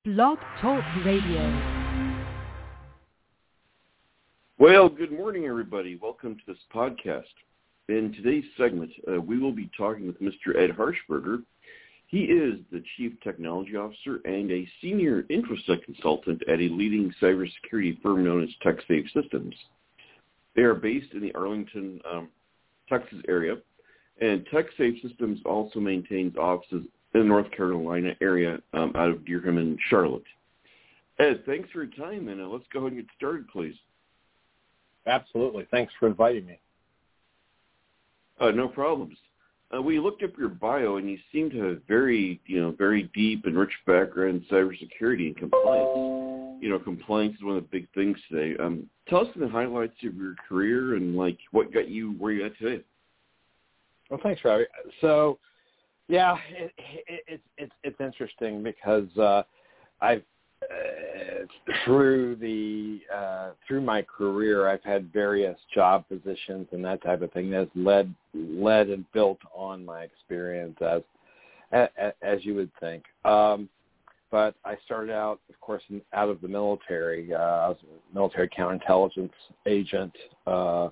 Blog Talk Radio. Well, good morning, everybody. Welcome to this podcast. In today's segment, we will be talking with Mr. Ed Harshberger. He is the Chief Technology Officer and a Senior InfoSec Consultant at a leading cybersecurity firm known as TechSafe Systems. They are based in the Arlington, Texas area, and TechSafe Systems also maintains offices in the North Carolina area out of Durham and Charlotte. Ed, thanks for your time, and let's go ahead and get started, please. Absolutely. Thanks for inviting me. No problems. We looked up your bio, and you seem to have very deep and rich background in cybersecurity and compliance. Compliance is one of the big things today. Tell us the highlights of your career and what got you where you're at today. Well, thanks, Robbie. So, yeah, it's interesting because I've through my career, I've had various job positions and that type of thing that's led and built on my experience as you would think. But I started out, of course, out of the military. I was a military counterintelligence agent for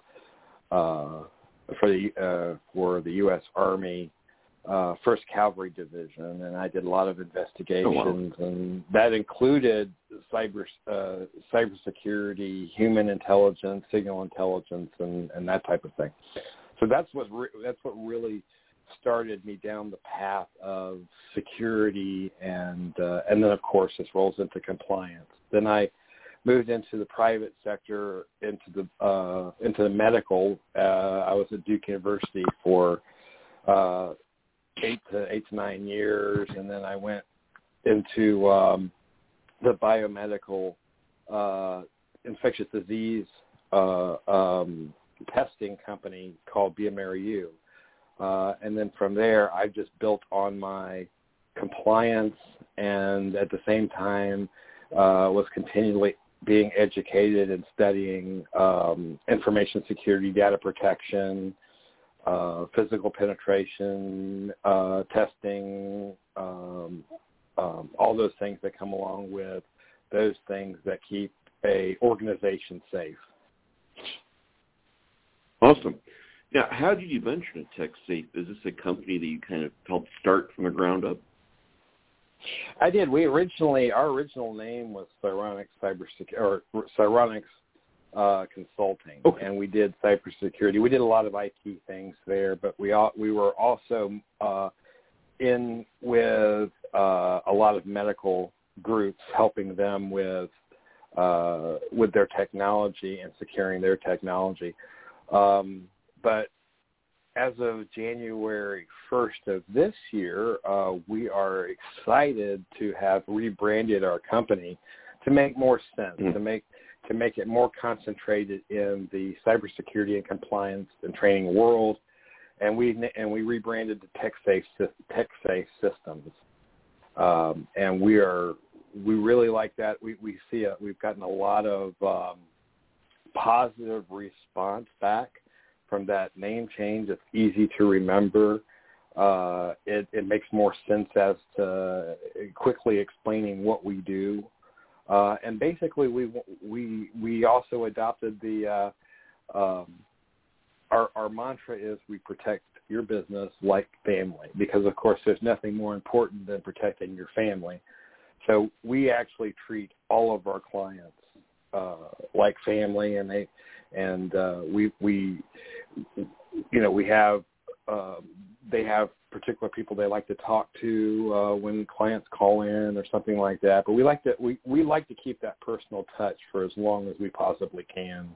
the U.S. Army. 1st Cavalry Division, and I did a lot of investigations, and that included cybersecurity, human intelligence, signal intelligence, and that type of thing. So that's what really started me down the path of security, and then of course this rolls into compliance. Then I moved into the private sector, into the medical. I was at Duke University for 8 to 9 years, and then I went into the biomedical infectious disease testing company called bioMérieux. And then from there, I just built on my compliance, and at the same time was continually being educated and studying information security, data protection, physical penetration, testing, all those things that come along with those things that keep a organization safe. Awesome. Now, how did you venture into TechSafe? Is this a company that you kind of helped start from the ground up? I did. Our original name was Cyronix Consulting, okay. And we did cybersecurity. We did a lot of IT things there, but we were also in with a lot of medical groups, helping them with their technology and securing their technology. But as of January 1st of this year, we are excited to have rebranded our company to make more sense, to make it more concentrated in the cybersecurity and compliance and training world, and we rebranded to TechSafe Systems, and we really like that. We've gotten a lot of positive response back from that name change. It's easy to remember. It makes more sense as to quickly explaining what we do. And basically, we also adopted the our mantra is we protect your business like family, because of course there's nothing more important than protecting your family. So we actually treat all of our clients like family, and they have particular people they like to talk to when clients call in or something like that. But we like to keep that personal touch for as long as we possibly can.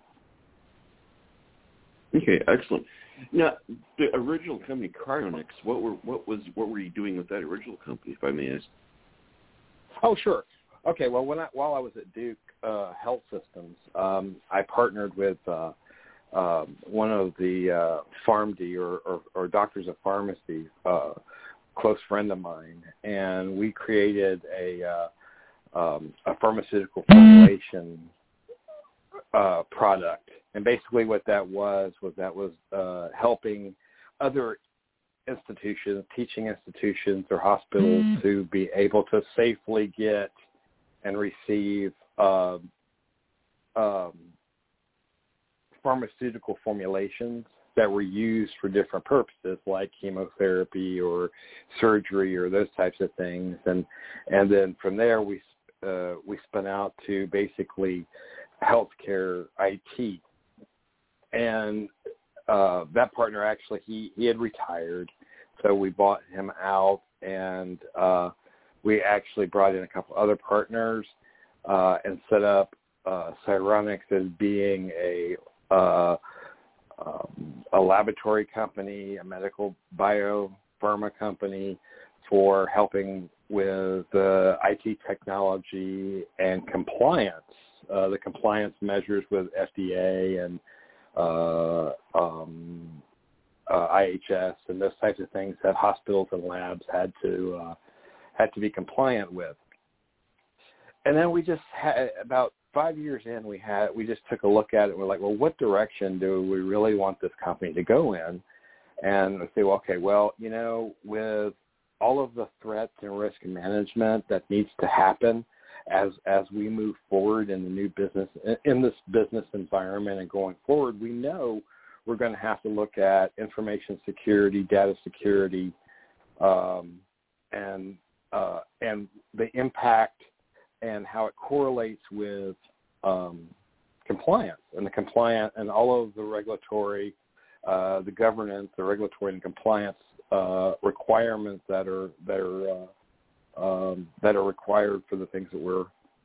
Okay, excellent. Now, the original company, Cryonics, what were you doing with that original company, if I may ask? Oh, sure. Okay. Well, while I was at Duke Health Systems, I partnered with one of the PharmD or doctors of pharmacy, close friend of mine, and we created a pharmaceutical formulation product. And basically what that was helping other institutions, teaching institutions or hospitals to be able to safely get and receive pharmaceutical formulations that were used for different purposes, like chemotherapy or surgery or those types of things. And then from there, we spun out to basically healthcare IT. And that partner actually, he had retired, so we bought him out, and we actually brought in a couple other partners and set up Cyronix as being a laboratory company, a medical biopharma company for helping with IT technology and compliance, the compliance measures with FDA and IHS and those types of things that hospitals and labs had to be compliant with. And then we just had, about 5 years in, we just took a look at it. We're like, well, what direction do we really want this company to go in? And we say, well, okay, well, with all of the threats and risk management that needs to happen as we move forward in the new business, in this business environment and going forward, we know we're going to have to look at information security, data security, and the impact and how it correlates with compliance and all of the regulatory, the governance, the regulatory and compliance requirements that are required for the things that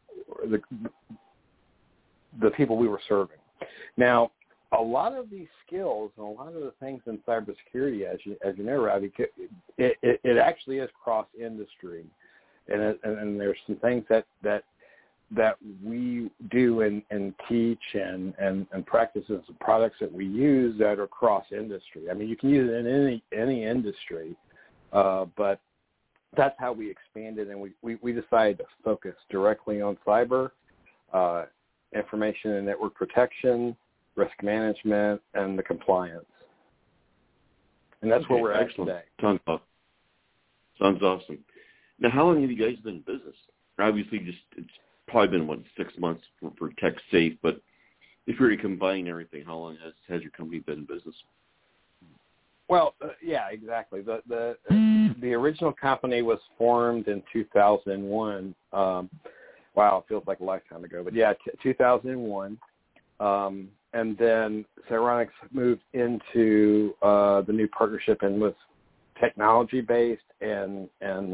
the people we were serving. Now, a lot of these skills and a lot of the things in cybersecurity, as you know, Ravi, it actually is cross-industry, and there's some things that we do and teach and practices and products that we use that are cross-industry. I mean, you can use it in any industry, but that's how we expanded, and we decided to focus directly on cyber, information and network protection, risk management, and the compliance. And that's where we're at today. Sounds awesome. Now, how long have you guys been in business? Obviously, it's probably been, 6 months for TechSafe, but if you were to combine everything, how long has your company been in business? Well, yeah, exactly. The original company was formed in 2001. Wow, it feels like a lifetime ago. But, yeah, 2001. And then Cyronix moved into the new partnership and was technology-based and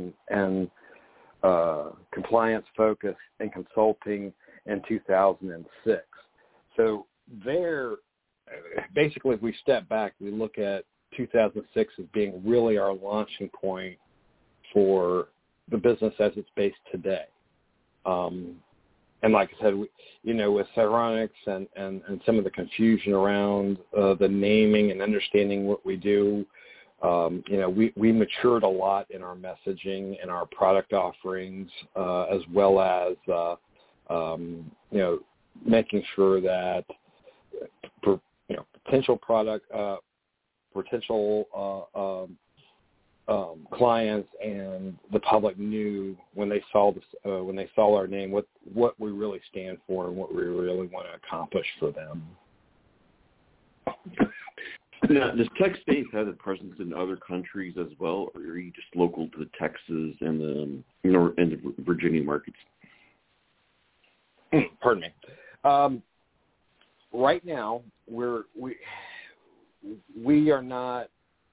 compliance-focused and consulting in 2006. So there, basically, if we step back, we look at 2006 as being really our launching point for the business as it's based today. And like I said, with Cyronix and some of the confusion around the naming and understanding what we do, we matured a lot in our messaging and our product offerings, as well as, making sure that, potential clients and the public knew when they saw our name what we really stand for and what we really want to accomplish for them. Now, does TechSafe have a presence in other countries as well, or are you just local to the Texas and the Virginia markets? Pardon me. Right now, we're not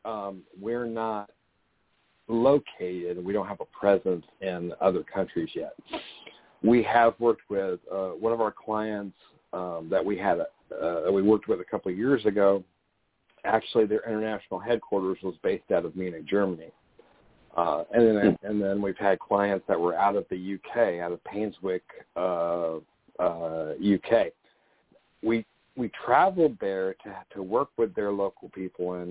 located. We don't have a presence in other countries yet. We have worked with one of our clients that we worked with a couple of years ago. Actually, their international headquarters was based out of Munich, Germany. And then we've had clients that were out of the UK, out of Painswick, UK. We traveled there to work with their local people and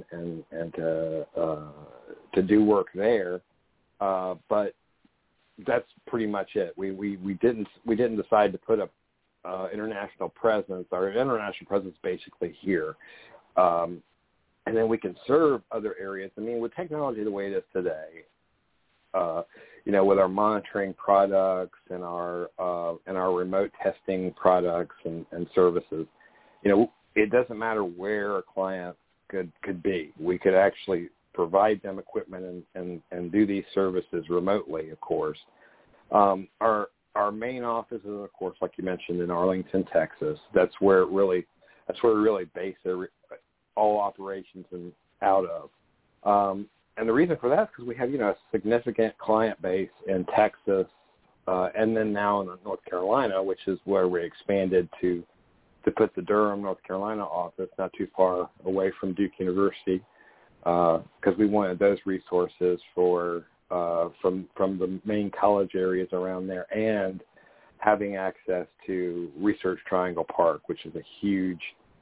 to do work there, but that's pretty much it. We didn't decide to put up international presence. Our international presence basically here. And then we can serve other areas. I mean, with technology the way it is today, with our monitoring products and our remote testing products and services, it doesn't matter where a client could be. We could actually provide them equipment and do these services remotely, of course. Our main office is, of course, like you mentioned, in Arlington, Texas. That's where we really base all operations out of. And the reason for that is because we have, a significant client base in Texas, and then now in North Carolina, which is where we expanded to put the Durham, North Carolina office, not too far away from Duke University, because we wanted those resources from the main college areas around there, and having access to Research Triangle Park, which is a huge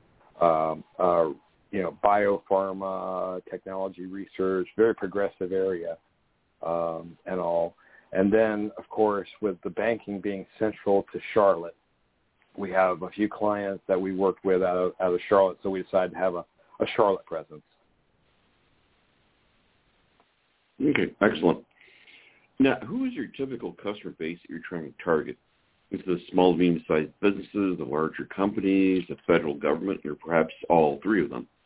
biopharma, technology research, very progressive area, and all. And then, of course, with the banking being central to Charlotte, we have a few clients that we worked with out of Charlotte, so we decided to have a Charlotte presence. Okay, excellent. Now, who is your typical customer base that you're trying to target? Is it the small to medium-sized businesses, the larger companies, the federal government, or perhaps all three of them?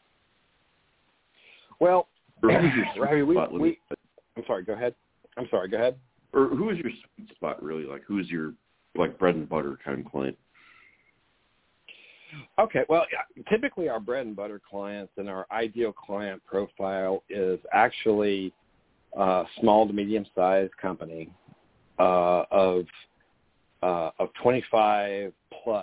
Well, Ravi, I'm sorry, go ahead. Or who is your sweet spot, really? Like, who is your, bread and butter kind of client? Okay, well, typically our bread and butter clients and our ideal client profile is actually a small to medium-sized company of 25 plus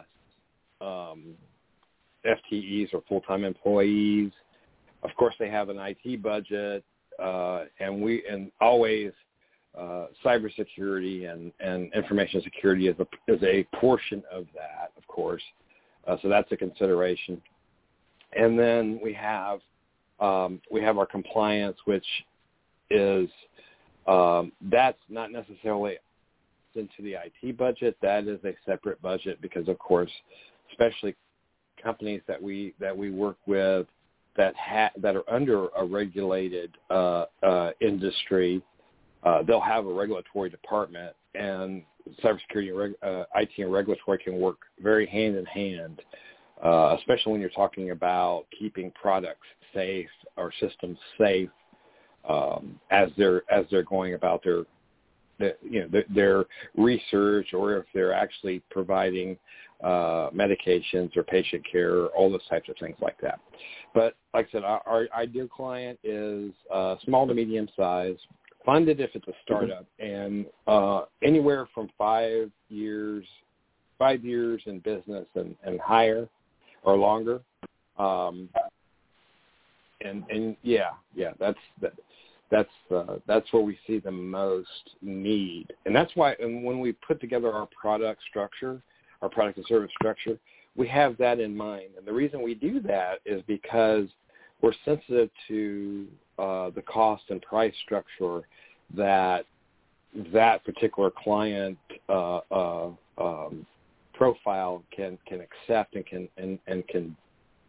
FTEs or full-time employees. Of course, they have an IT budget, and always cybersecurity and information security is a portion of that, of course. So that's a consideration. And then we have our compliance, which is that's not necessarily into the IT budget. That is a separate budget because, of course, especially companies that we work with that are under a regulated industry, they'll have a regulatory department, and cybersecurity, IT, and regulatory can work very hand in hand, especially when you're talking about keeping products safe or systems safe as they're going about their research, or if they're actually providing medications or patient care, or all those types of things like that. But like I said, our ideal client is small to medium size, funded if it's a startup, and anywhere from 5 years in business and higher or longer. That's where we see the most need, and that's why. And when we put together our product and service structure, we have that in mind. And the reason we do that is because we're sensitive to the cost and price structure that particular client profile can accept and can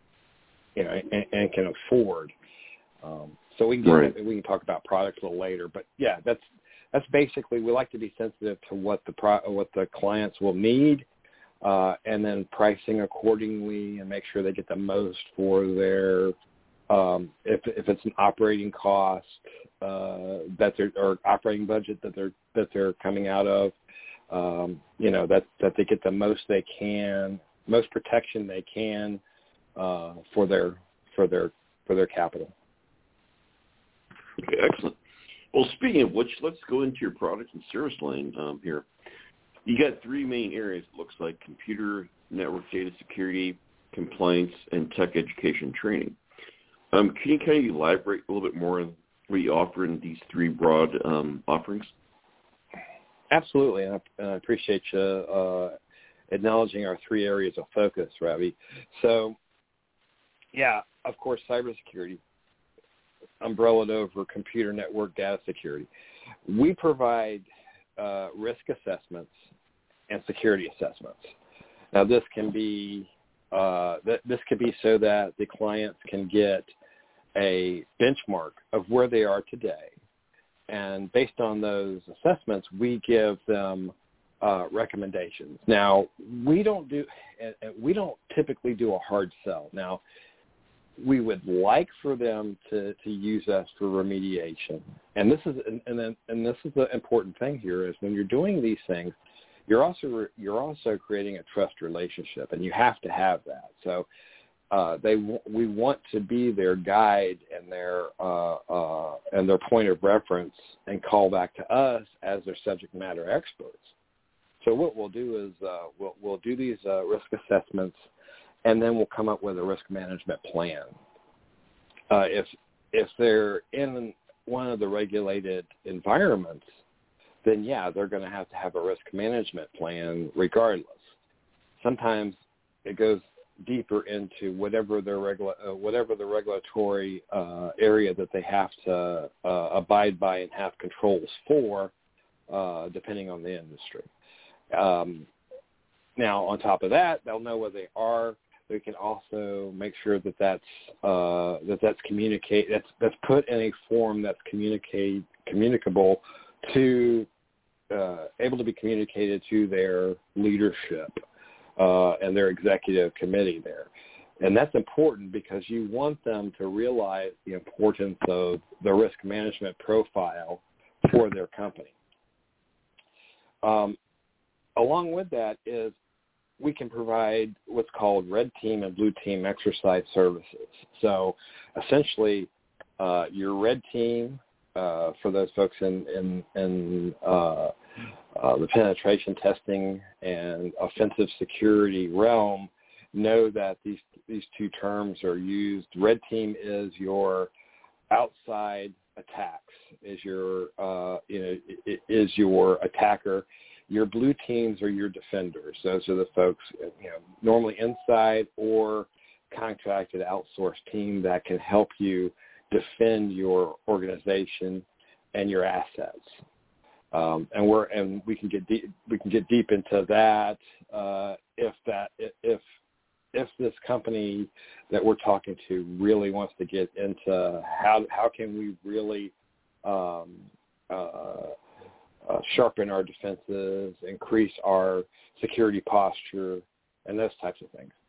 afford. So we can talk about products a little later, but yeah, that's basically, we like to be sensitive to what the clients will need, and then pricing accordingly and make sure they get the most for their if it's an operating cost or operating budget that they're coming out of, that they get the most they can, most protection they can for their capital. Okay, excellent. Well, speaking of which, let's go into your product and service line here. You got three main areas, it looks like: computer, network data security, compliance, and tech education training. Can you kind of elaborate a little bit more on what you offer in these three broad offerings? Absolutely, and I appreciate you acknowledging our three areas of focus, Ravi. So, yeah, of course, cybersecurity, umbrellaed over computer, network, data security. We provide risk assessments and security assessments. Now, this can be so that the clients can get a benchmark of where they are today and based on those assessments, we give them recommendations. Now, we don't typically do a hard sell. Now, we would like for them to use us for remediation, and this is the important thing here is when you're doing these things, you're also creating a trust relationship, and you have to have that. So we want to be their guide and their point of reference, and call back to us as their subject matter experts. So what we'll do is we'll do these risk assessments, and then we'll come up with a risk management plan. If they're in one of the regulated environments, then yeah, they're going to have a risk management plan regardless. Sometimes it goes deeper into whatever the regulatory area that they have to abide by and have controls for, depending on the industry. Now, on top of that, they'll know where they are. They can also make sure that that's put in a form that's communicable to able to be communicated to their leadership and their executive committee there. And that's important because you want them to realize the importance of the risk management profile for their company. Along with that is we can provide what's called red team and blue team exercise services. So essentially, your red team, for those folks in the penetration testing and offensive security realm, know that these two terms are used. Red team is your outside attacks, is your attacker. Your blue teams are your defenders. Those are the folks, normally inside or contracted outsourced team that can help you defend your organization and your assets. And we can get deep into that if this company that we're talking to really wants to get into how can we really sharpen our defenses, increase our security posture, and those types of things.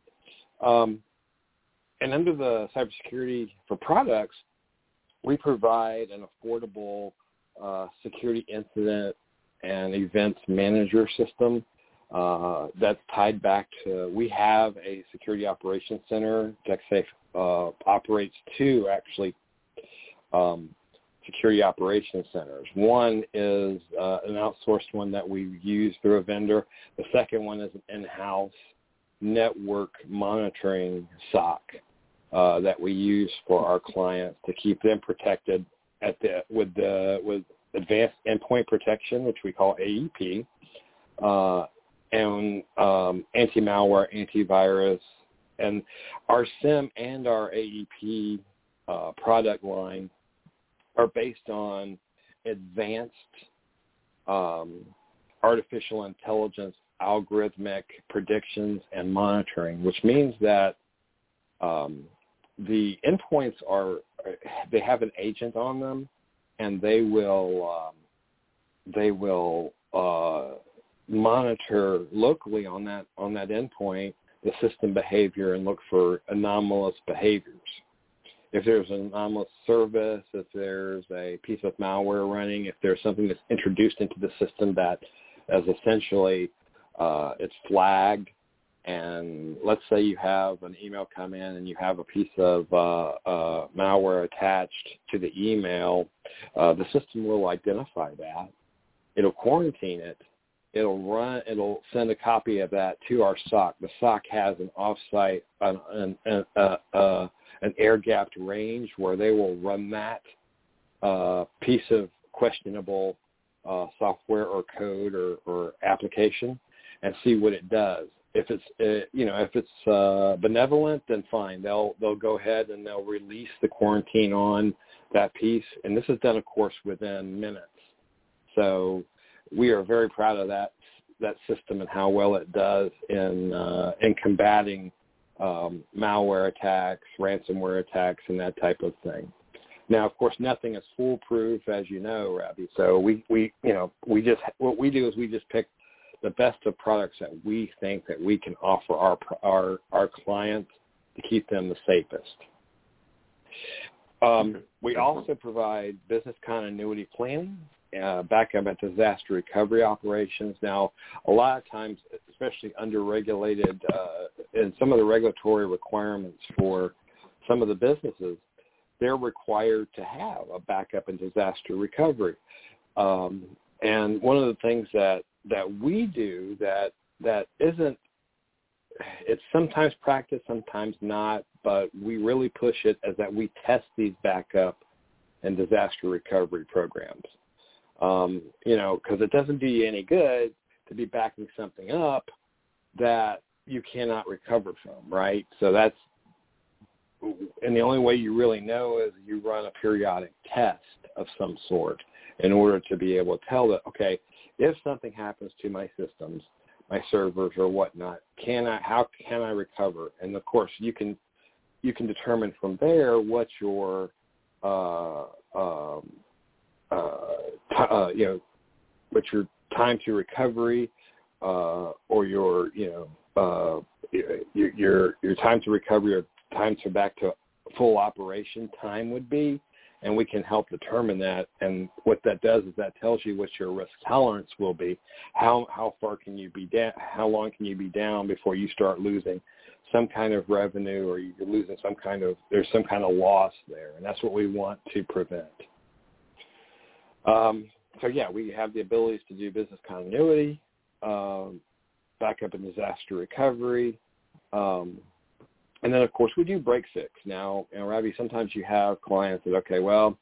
And under the cybersecurity for products, we provide an affordable security incident and events manager system that's tied back to, we have a security operations center. DexSafe operates two, actually, security operations centers. One is an outsourced one that we use through a vendor. The second one is an in-house network monitoring SOC that we use for our clients to keep them protected with advanced endpoint protection, which we call AEP, and anti-malware, antivirus, and our SIM and our AEP product line are based on advanced artificial intelligence, algorithmic predictions, and monitoring, which means that the endpoints they have an agent on them, and they will monitor locally on that endpoint the system behavior and look for anomalous behaviors. If there's an anomalous service, if there's a piece of malware running, if there's something that's introduced into the system that is essentially it's flagged, and let's say you have an email come in and you have a piece of malware attached to the email, the system will identify that. It'll quarantine it. It'll send a copy of that to our SOC. The SOC has an offsite, an air-gapped range where they will run that piece of questionable software or code or application and see what it does. If it's benevolent, then fine. They'll go ahead and they'll release the quarantine on that piece, and this is done, of course, within minutes. So we are very proud of that system and how well it does in combating malware attacks, ransomware attacks, and that type of thing. Now, of course, nothing is foolproof, as you know, Ravi. So what we do is we just pick the best of products that we think that we can offer our clients to keep them the safest. We also provide business continuity planning, backup and disaster recovery operations. Now, a lot of times, especially under-regulated, in some of the regulatory requirements for some of the businesses, they're required to have a backup and disaster recovery. And one of the things that we do that isn't, it's sometimes practiced, sometimes not, but we really push it as that we test these backup and disaster recovery programs. Because it doesn't do you any good to be backing something up that you cannot recover from, right? So and the only way you really know is you run a periodic test of some sort in order to be able to tell that, okay, if something happens to my systems, my servers or whatnot, how can I recover? And of course, you can determine from there what your what your time to recovery or your time to recovery or time to back to full operation time would be, and we can help determine that. And what that does is that tells you what your risk tolerance will be. How far can you be down? How long can you be down before you start losing some kind of revenue, or you're losing there's some kind of loss there, and that's what we want to prevent. We have the abilities to do business continuity, backup and disaster recovery, and then, of course, we do break fix. Now, Ravi, sometimes you have clients that, okay, well,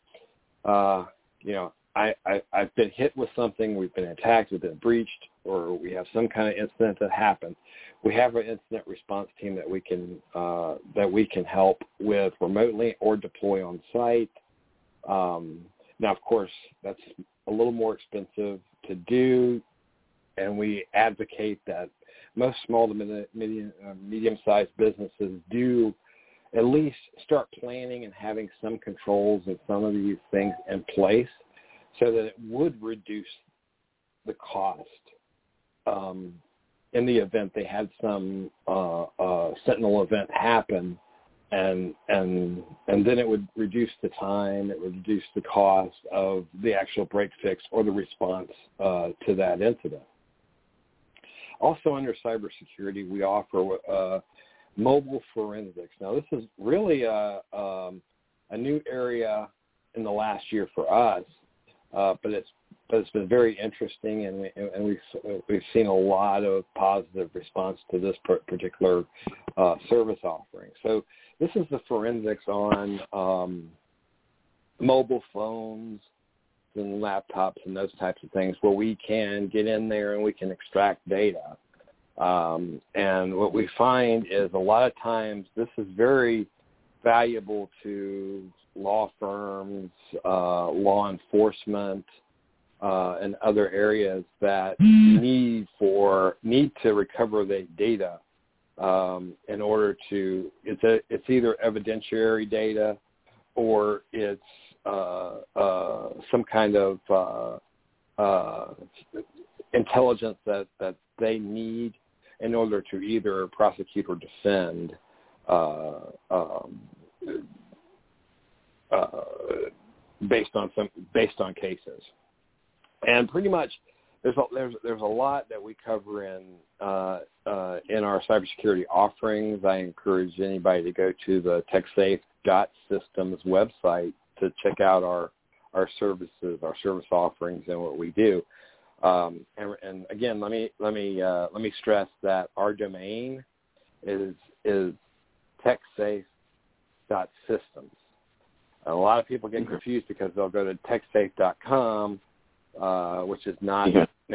I've been hit with something, we've been attacked, we've been breached, or we have some kind of incident that happened. We have an incident response team that we can help with remotely or deploy on site. Now, of course, that's a little more expensive to do, and we advocate that most small to medium-sized businesses do at least start planning and having some controls and some of these things in place so that it would reduce the cost in the event they had some sentinel event happen, and then it would reduce the time, it would reduce the cost of the actual break fix or the response to that incident. Also, under cybersecurity, we offer mobile forensics. Now, this is really a new area in the last year for us, but it's been very interesting, and we've seen a lot of positive response to this particular service offering. So this is the forensics on mobile phones and laptops and those types of things, where we can get in there and we can extract data. And what we find is a lot of times this is very valuable to law firms, law enforcement, and other areas that need to recover the data in order to. It's either evidentiary data or it's some kind of intelligence that they need in order to either prosecute or defend based on cases. And pretty much there's a lot that we cover in our cybersecurity offerings. I encourage anybody to go to the TechSafe.systems website to check out our services, our service offerings, and what we do. And again, let me stress that our domain is TechSafe.systems. And a lot of people get confused because they'll go to TechSafe.com, which is not,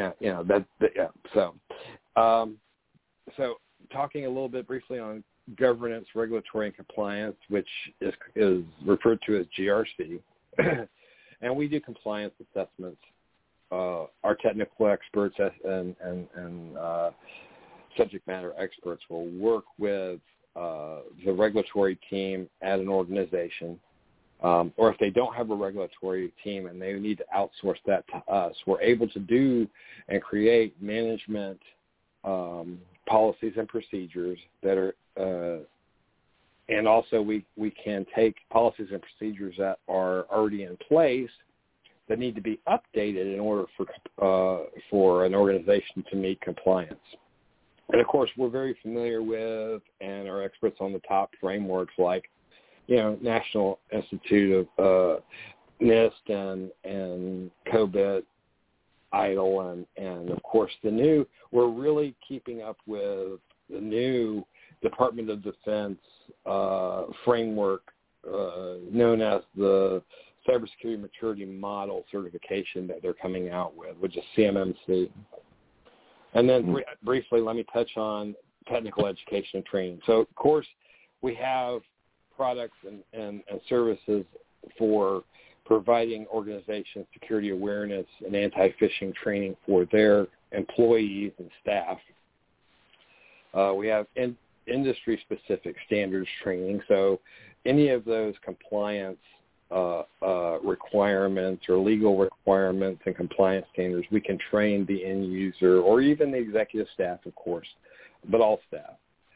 So talking a little bit briefly on governance, regulatory, and compliance, which is referred to as GRC. And we do compliance assessments. Our technical experts and subject matter experts will work with the regulatory team at an organization or if they don't have a regulatory team and they need to outsource that to us, we're able to do and create management policies and procedures that are, and also we can take policies and procedures that are already in place that need to be updated in order for an organization to meet compliance. And of course, we're very familiar with and are experts on the top frameworks like, National Institute of NIST and COBIT, EIDL, and of course we're really keeping up with the new Department of Defense framework known as the Cybersecurity Maturity Model certification that they're coming out with, which is CMMC. And then briefly, let me touch on technical education and training. So, of course, we have products and services for providing organizations security awareness and anti-phishing training for their employees and staff. We have industry-specific standards training. So any of those compliance requirements or legal requirements and compliance standards, we can train the end user or even the executive staff, of course, but all staff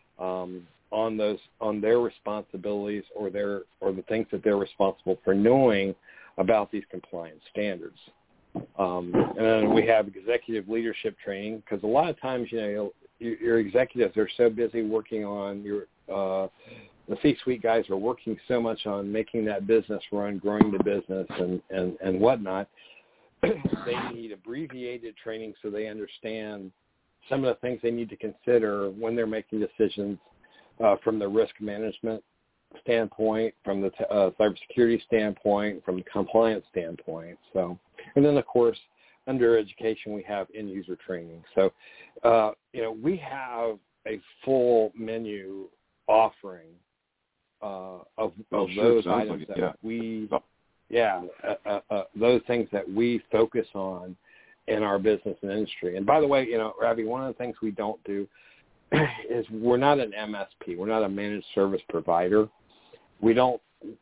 on their responsibilities or the things that they're responsible for knowing about these compliance standards. And then we have executive leadership training, because a lot of times, your executives are so busy working on the C-suite guys are working so much on making that business run, growing the business and whatnot. They need abbreviated training so they understand some of the things they need to consider when they're making decisions from the risk management standpoint, from the cybersecurity standpoint, from the compliance standpoint. So, and then of course, under education, we have end user training. So, we have a full menu offering of those items those things that we focus on in our business and industry. And by the way, Ravi, one of the things we don't do is we're not an MSP. We're not a managed service provider. We don't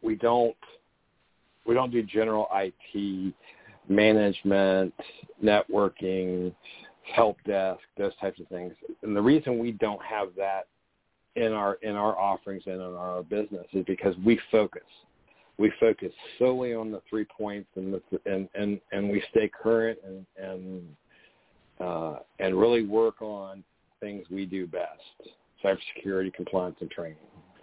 do general IT management, networking, help desk, those types of things. And the reason we don't have that in our offerings and in our business is because we focus. We focus solely on the 3 points, and we stay current and really work on things we do best: cybersecurity, compliance, and training.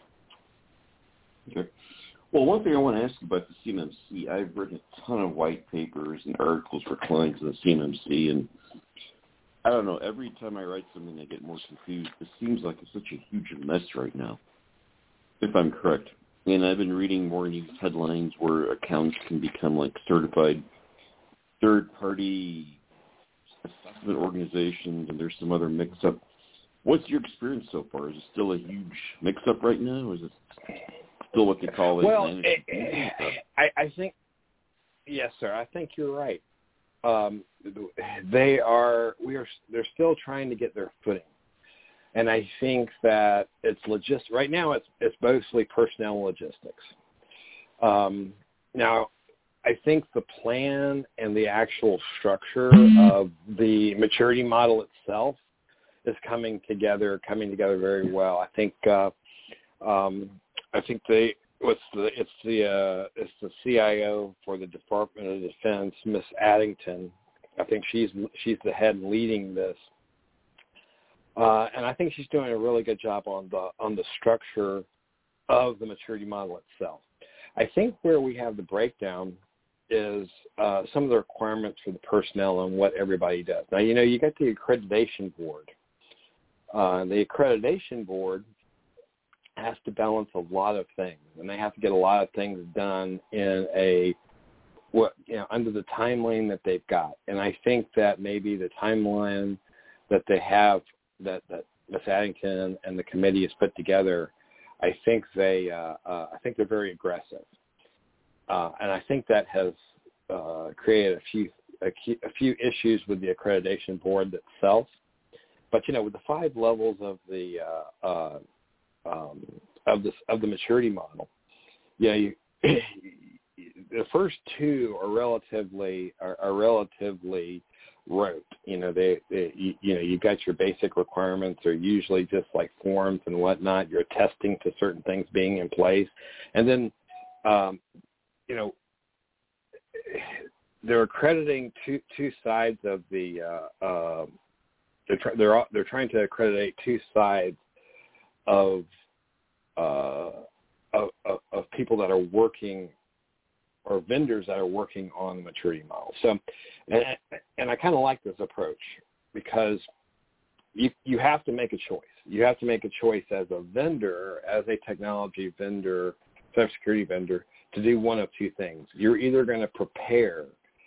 Okay. Well, one thing I want to ask you about the CMMC, I've written a ton of white papers and articles for clients in the CMMC, and I don't know, every time I write something I get more confused. It seems like it's such a huge mess right now, if I'm correct. And I've been reading more news headlines where accounts can become like certified third-party assessment organizations, and there's some other mix-up. What's your experience so far? Is it still a huge mix-up right now, or is it still what they call it? Well, I think, yes, sir. I think you're right. They're still trying to get their footing, and I think that it's right now. It's mostly personnel and logistics. Now, I think the plan and the actual structure of the maturity model itself is coming together very well. I think it's the CIO for the Department of Defense, Miss Addington. I think she's the head leading this, and I think she's doing a really good job on the structure of the maturity model itself. I think where we have the breakdown is some of the requirements for the personnel and what everybody does. Now, you got the accreditation board. The accreditation board has to balance a lot of things, and they have to get a lot of things done in under the timeline that they've got. And I think that maybe the timeline that they have, that Ms. Addington and the committee has put together, I think they're very aggressive, and I think that has created a few issues with the accreditation board itself. But with the 5 levels of the maturity model, the first two are relatively rote. You got your basic requirements are usually just like forms and whatnot. You're attesting to certain things being in place, and then they're accrediting two sides of the. They're trying to accreditate two sides of people that are working, or vendors that are working on the maturity model. So, and I kind of like this approach because you have to make a choice. You have to make a choice as a vendor, as a technology vendor, cybersecurity vendor, to do one of two things. You're either going to prepare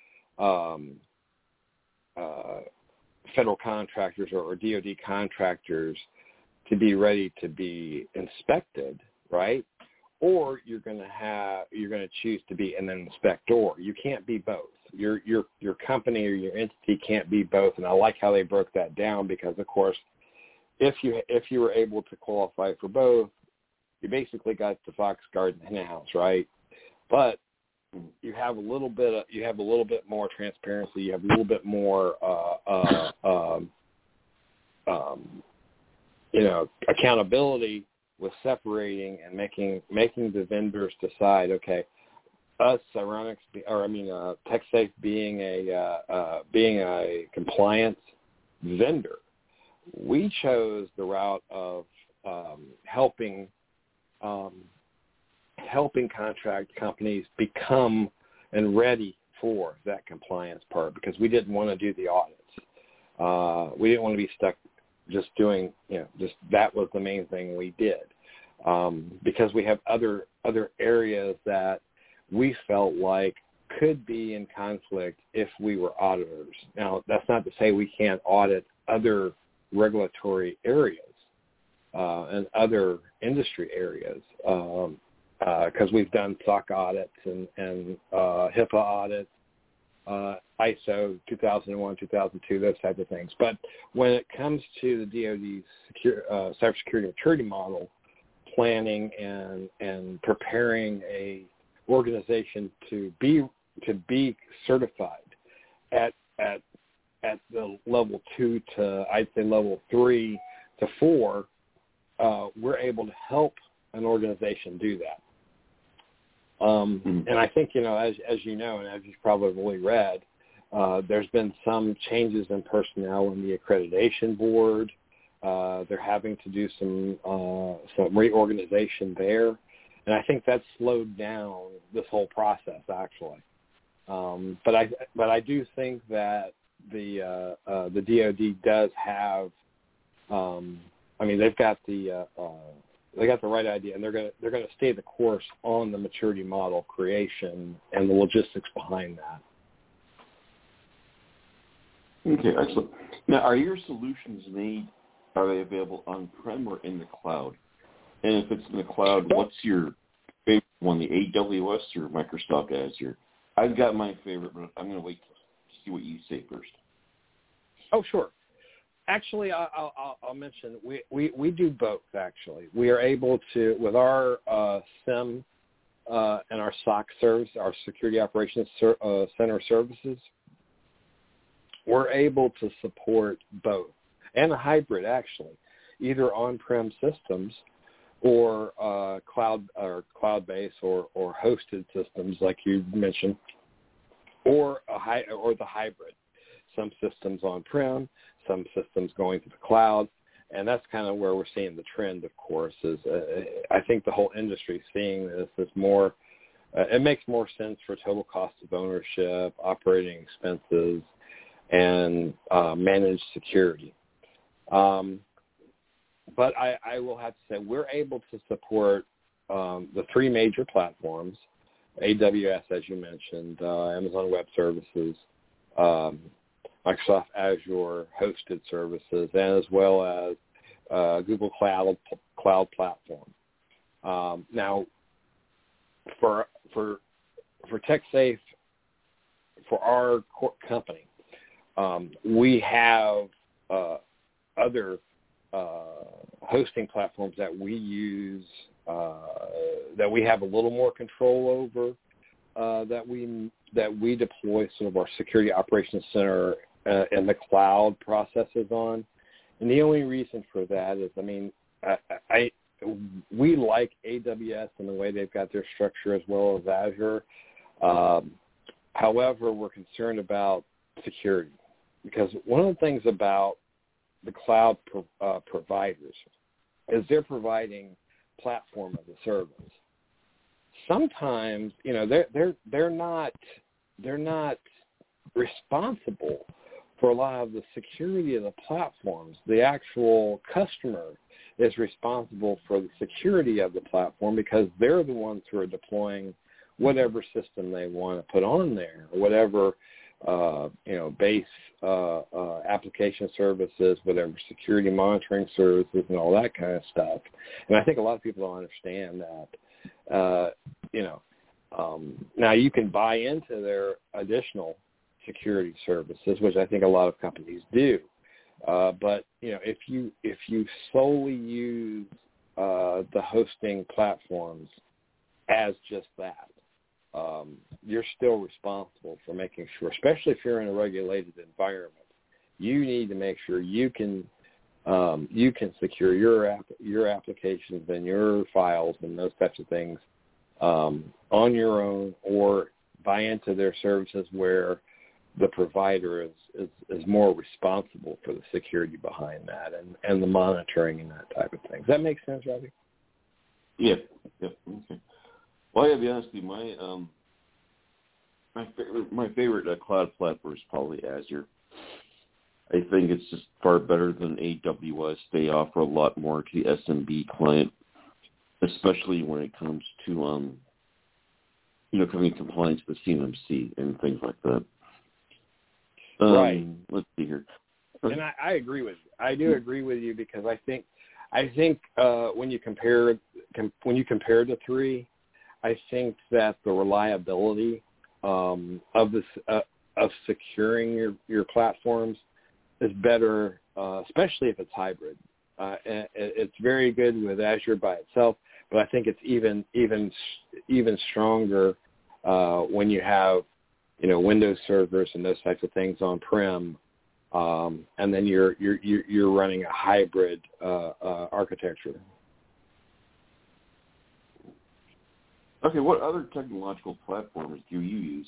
federal contractors or DoD contractors to be ready to be inspected, right? Or you're going to choose to be an inspector. You can't be both. Your company or your entity can't be both. And I like how they broke that down because, of course, if you were able to qualify for both, you basically got the fox guard in the house, right? But you have a little bit more transparency. You have a little bit more accountability with separating and making the vendors decide, okay, us TechSafe being a compliance vendor, we chose the route of helping contract companies become and ready for that compliance part because we didn't want to do the audits. We didn't want to be stuck just doing, just that was the main thing we did, because we have other areas that we felt like could be in conflict if we were auditors. Now, that's not to say we can't audit other regulatory areas and other industry areas, because we've done SOC audits and HIPAA audits, ISO 2001, 2002, those type of things. But when it comes to the DoD's cybersecurity maturity model, planning and preparing a organization to be certified at the level 2 to, I'd say, level 3 to 4, we're able to help an organization do that. And I think, as you know, and as you've probably read, there's been some changes in personnel in the accreditation board. They're having to do some reorganization there. And I think that's slowed down this whole process, actually. But I do think that the DoD does have, they've got the right idea, and they're going to stay the course on the maturity model creation and the logistics behind that. Okay, excellent. Now, are your solutions are they available on-prem or in the cloud? And if it's in the cloud, what's your favorite one, the AWS or Microsoft Azure? I've got my favorite, but I'm going to wait to see what you say first. Oh, sure. Actually, I'll mention we do both. Actually, we are able to, with our SIM and our SOC service, our Security Operations Center services, we're able to support both, and a hybrid, actually, either on-prem systems or cloud-based or hosted systems, like you mentioned, or the hybrid. Some systems on-prem, some systems going to the cloud, and that's kind of where we're seeing the trend, of course, is I think the whole industry is seeing this as more, it makes more sense for total cost of ownership, operating expenses, and managed security. But I will have to say we're able to support the three major platforms, AWS, as you mentioned, Amazon Web Services, Microsoft Azure hosted services, and as well as Google Cloud Platform. Now, for TechSafe, for our company, we have other hosting platforms that we use that we have a little more control over. that we deploy sort of our security operations center and the cloud processes on. And the only reason for that is, we like AWS and the way they've got their structure as well as Azure. However, we're concerned about security because one of the things about the cloud providers is they're providing platform as a service. Sometimes, they're not responsible for a lot of the security of the platforms. The actual customer is responsible for the security of the platform because they're the ones who are deploying whatever system they want to put on there, or whatever base application services, whatever security monitoring services, and all that kind of stuff. And I think a lot of people don't understand that. Now you can buy into their additional security services, which I think a lot of companies do. But if you solely use the hosting platforms as just that, you're still responsible for making sure, especially if you're in a regulated environment, you need to make sure you can secure your applications and your files and those types of things on your own, or buy into their services where the provider is more responsible for the security behind that and the monitoring and that type of thing. Does that make sense, Robbie? Yeah. Okay. Well, I gotta be honest with you, my favorite cloud platform is probably Azure. I think it's just far better than AWS. They offer a lot more to the SMB client, especially when it comes to coming in compliance with CMMC and things like that. Right. Let's see here. And I agree with you. I do agree with you because I think when you compare the three, I think that the reliability of securing your platforms is better, especially if it's hybrid. It's very good with Azure by itself, but I think it's even stronger when you have Windows servers and those types of things on-prem, and then you're running a hybrid architecture. Okay, what other technological platforms do you use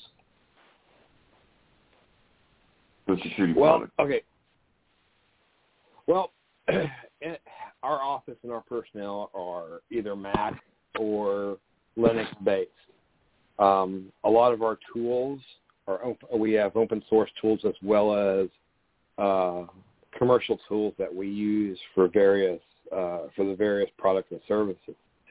for security products? Okay. Well, our office and our personnel are either Mac or Linux-based. A lot of our tools we have open source tools as well as commercial tools that we use for the various products and services.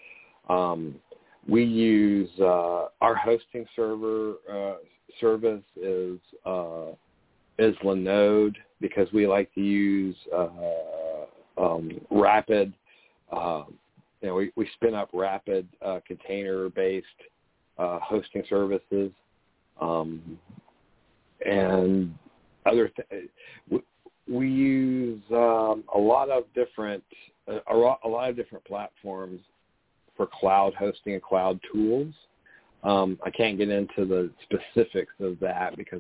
We use our hosting service is Linode because we like to use Rapid. We spin up Rapid container-based hosting services, and other. We use a lot of different platforms for cloud hosting and cloud tools. I can't get into the specifics of that because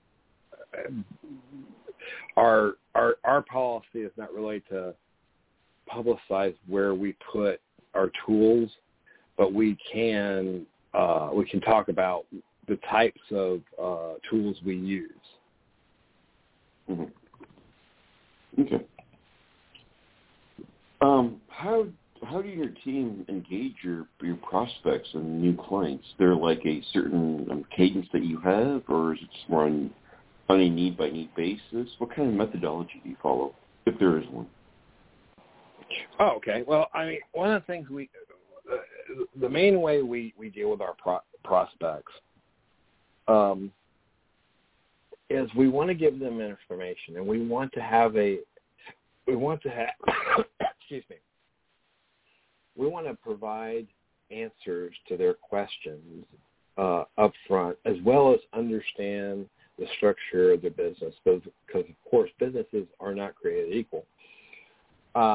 our policy is not really to publicize where we put our tools, but we can talk about the types of tools we use. Mm-hmm. Okay. How do your team engage your prospects and new clients? Is there like a certain cadence that you have, or is it just more on a need-by-need basis? What kind of methodology do you follow, if there is one? Oh, okay. Well, one of the things the main way we deal with our prospects is we want to give them information, and we want to have excuse me. We want to provide answers to their questions up front, as well as understand the structure of their business, because of course businesses are not created equal.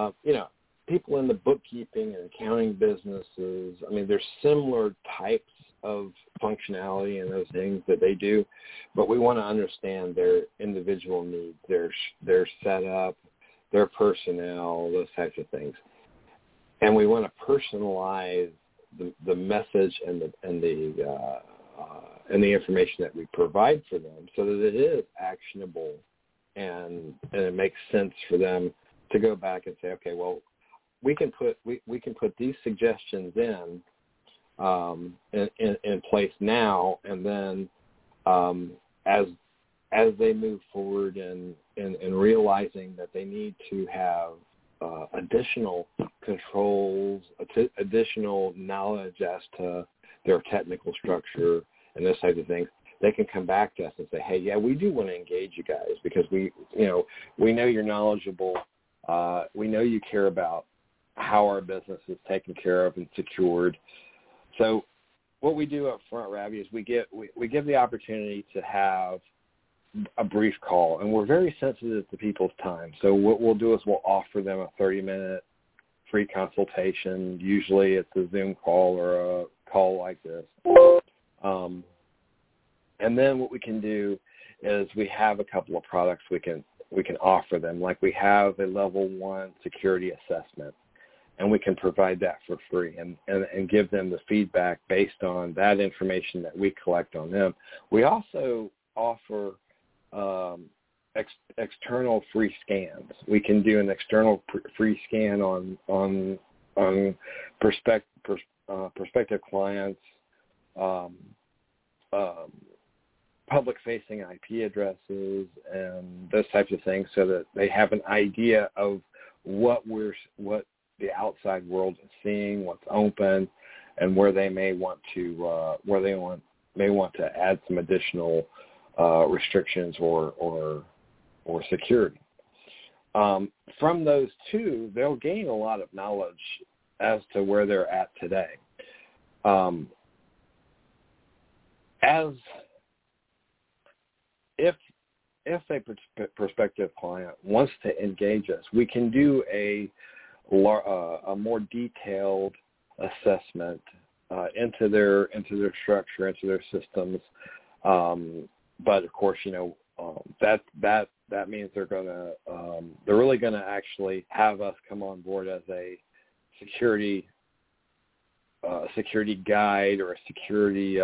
People in the bookkeeping and accounting businesses, there's similar types of functionality and those things that they do, but we want to understand their individual needs, their setup, their personnel, those types of things. And we want to personalize the message and the information that we provide for them so that it is actionable and it makes sense for them to go back and say, okay, well, we can put these suggestions in place now, and then as they move forward in realizing that they need to have additional controls, additional knowledge as to their technical structure and those types of things, they can come back to us and say, hey, yeah, we do want to engage you guys because we know you're knowledgeable. We know you care about how our business is taken care of and secured. So what we do up front, Ravi, is we give the opportunity to have a brief call, and we're very sensitive to people's time. So what we'll do is we'll offer them a 30-minute free consultation. Usually it's a Zoom call or a call like this. And then what we can do is we have a couple of products we can offer them. Like we have a level 1 security assessment, and we can provide that for free and give them the feedback based on that information that we collect on them. We also offer external free scans. We can do an external free scan on prospective clients, public-facing IP addresses, and those types of things, so that they have an idea of what the outside world is seeing, what's open, and where they may want to add some additional restrictions or security. From those two, they'll gain a lot of knowledge as to where they're at today. If a prospective client wants to engage us, we can do a more detailed assessment into their structure, into their systems. But of course, that means they're really gonna actually have us come on board as a security guide or a security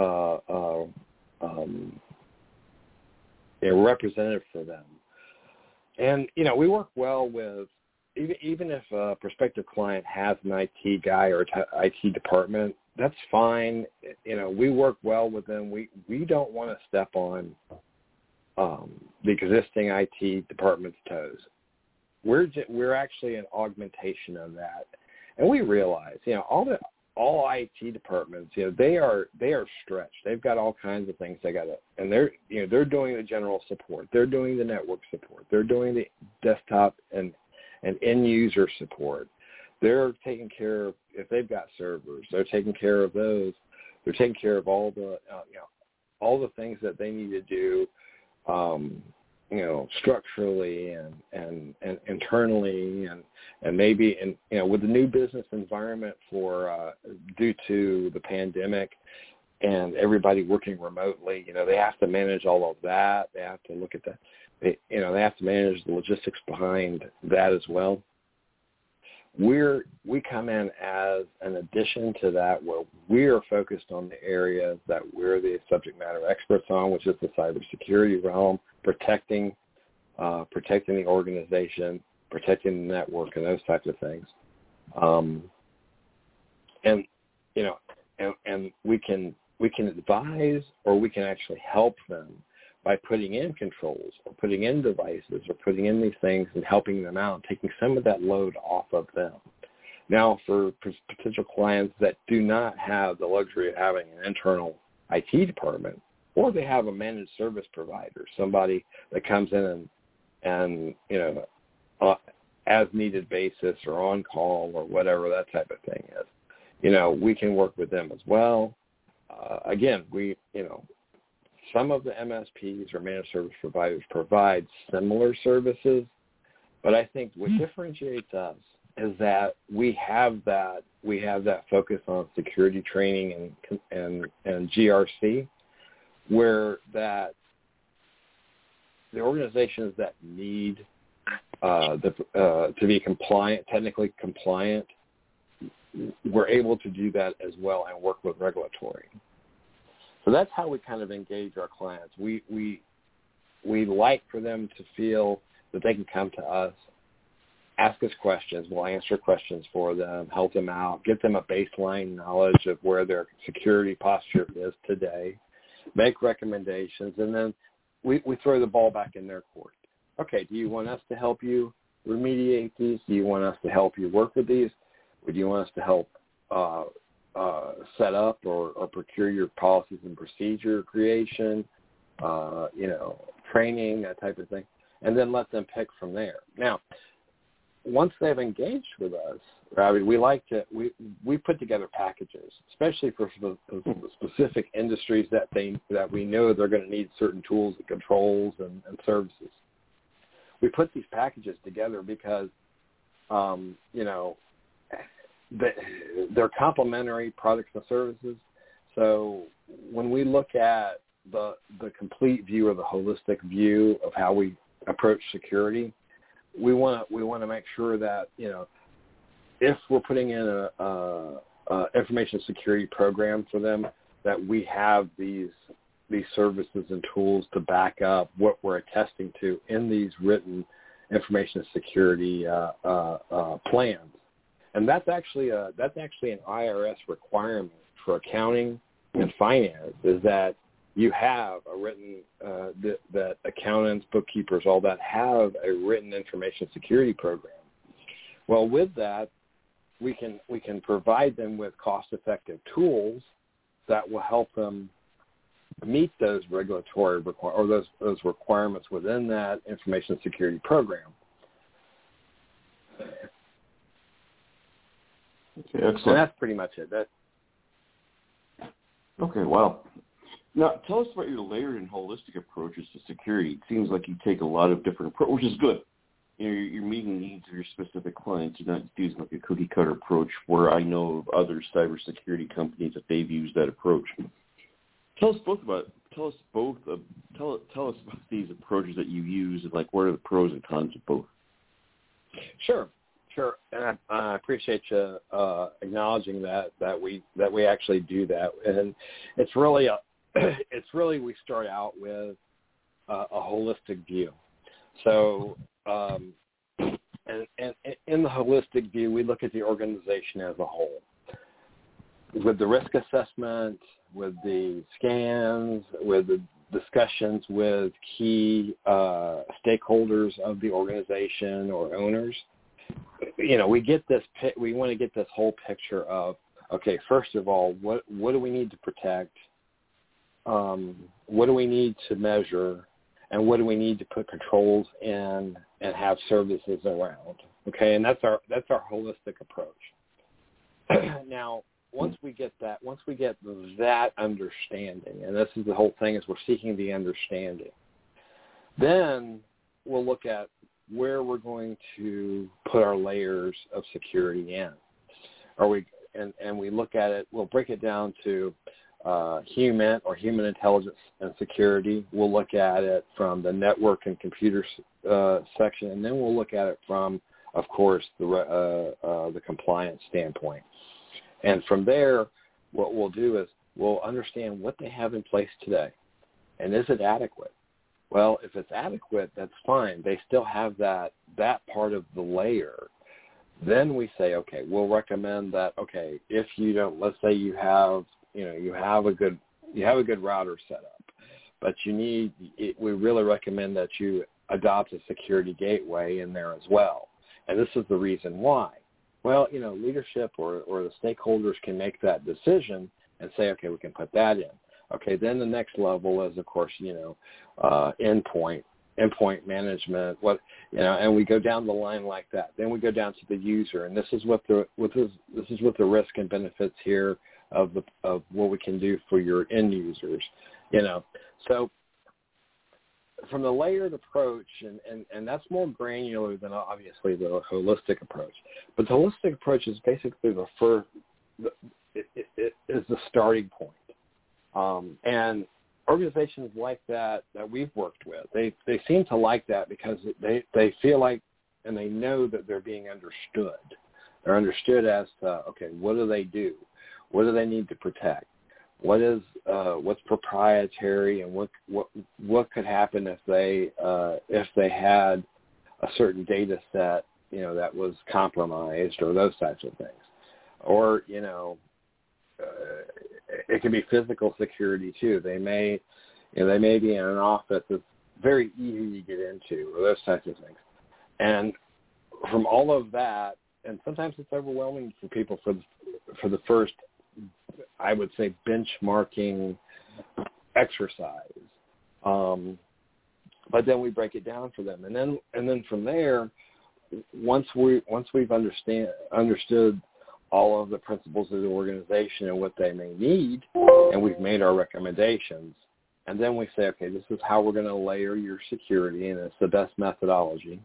representative for them. And we work well with, even if a prospective client has an IT guy or IT department, that's fine. We work well with them. We don't want to step on the existing IT department's toes. We're actually an augmentation of that, and we realize all IT departments, they are stretched. They've got all kinds of things they got to, and they're doing the general support. They're doing the network support. They're doing the desktop and end user support. They're taking care of, if they've got servers, they're taking care of those. They're taking care of all the things that they need to do, structurally and internally, and maybe with the new business environment due to the pandemic and everybody working remotely, they have to manage all of that. They have to look at that. They have to manage the logistics behind that as well. We come in as an addition to that, where we are focused on the areas that we're the subject matter experts on, which is the cybersecurity realm, protecting the organization, protecting the network, and those types of things. And we can advise, or we can actually help them by putting in controls or putting in devices or putting in these things and helping them out, taking some of that load off of them. Now, for potential clients that do not have the luxury of having an internal IT department, or they have a managed service provider, somebody that comes in and as needed basis or on call or whatever that type of thing is, we can work with them as well. Again, some of the MSPs or managed service providers provide similar services, but I think what differentiates us is that we have that focus on security training and GRC, where that the organizations that need to be compliant, technically compliant, we're able to do that as well and work with regulatory. So that's how we kind of engage our clients. We like for them to feel that they can come to us, ask us questions. We'll answer questions for them, help them out, get them a baseline knowledge of where their security posture is today, make recommendations, and then we throw the ball back in their court. Okay, do you want us to help you remediate these? Do you want us to help you work with these? Or do you want us to help set up or procure your policies and procedure creation, training, that type of thing, and then let them pick from there. Now, once they've engaged with us, Robbie, we put together packages, especially for specific industries that we know they're going to need certain tools and controls and services. We put these packages together because, they're complementary products and services. So when we look at the complete view or the holistic view of how we approach security, we want to make sure that, if we're putting in a information security program for them, that we have these services and tools to back up what we're attesting to in these written information security plans. And that's actually an IRS requirement for accounting and finance, is that you have a written that accountants, bookkeepers, all that have a written information security program. Well, with that, we can provide them with cost-effective tools that will help them meet those regulatory those requirements within that information security program. Okay, excellent. And that's pretty much it. Okay, wow. Now, tell us about your layered and holistic approaches to security. It seems like you take a lot of different approaches, which is good. You're meeting the needs of your specific clients. You're not using like a cookie-cutter approach, where I know of other cybersecurity companies that they've used that approach. Tell us about these approaches that you use, and like what are the pros and cons of both? Sure. And I appreciate you acknowledging that we actually do that, and it's really we start out with a holistic view. So, and in the holistic view, we look at the organization as a whole, with the risk assessment, with the scans, with the discussions with key stakeholders of the organization or owners. We want to get this whole picture of, okay, first of all, what do we need to protect? What do we need to measure? And what do we need to put controls in and have services around? Okay, and that's our holistic approach. Now, once we get that understanding, and this is the whole thing, is we're seeking the understanding, then we'll look at where we're going to put our layers of security in. And we look at it, we'll break it down to human intelligence and security. We'll look at it from the network and computer section, and then we'll look at it from, of course, the compliance standpoint. And from there, what we'll do is we'll understand what they have in place today, and is it adequate? Well, if it's adequate, that's fine. They still have that part of the layer. Then we say, okay, we'll recommend that, okay, if you don't, let's say you have a good router set up, but we really recommend that you adopt a security gateway in there as well. And this is the reason why. Well, leadership or the stakeholders can make that decision and say, okay, we can put that in. Okay, then the next level is, of course, endpoint management. And we go down the line like that. Then we go down to the user, and this is what the risk and benefits here of what we can do for your end users. So from the layered approach, and that's more granular than obviously the holistic approach. But the holistic approach is basically it is the starting point. And organizations like that we've worked with, they seem to like that because they feel like, and they know that they're being understood. They're understood as to, okay, what do they do? What do they need to protect? What's proprietary, and what could happen if they had a certain data set, that was compromised, or those types of things. Or, it can be physical security too. They may be in an office that's very easy to get into, or those types of things. And from all of that, and sometimes it's overwhelming for people for the first, I would say, benchmarking exercise. But then we break it down for them, and then from there, once we've understood all of the principles of the organization and what they may need, and we've made our recommendations, and then we say, okay, this is how we're going to layer your security, and it's the best methodology.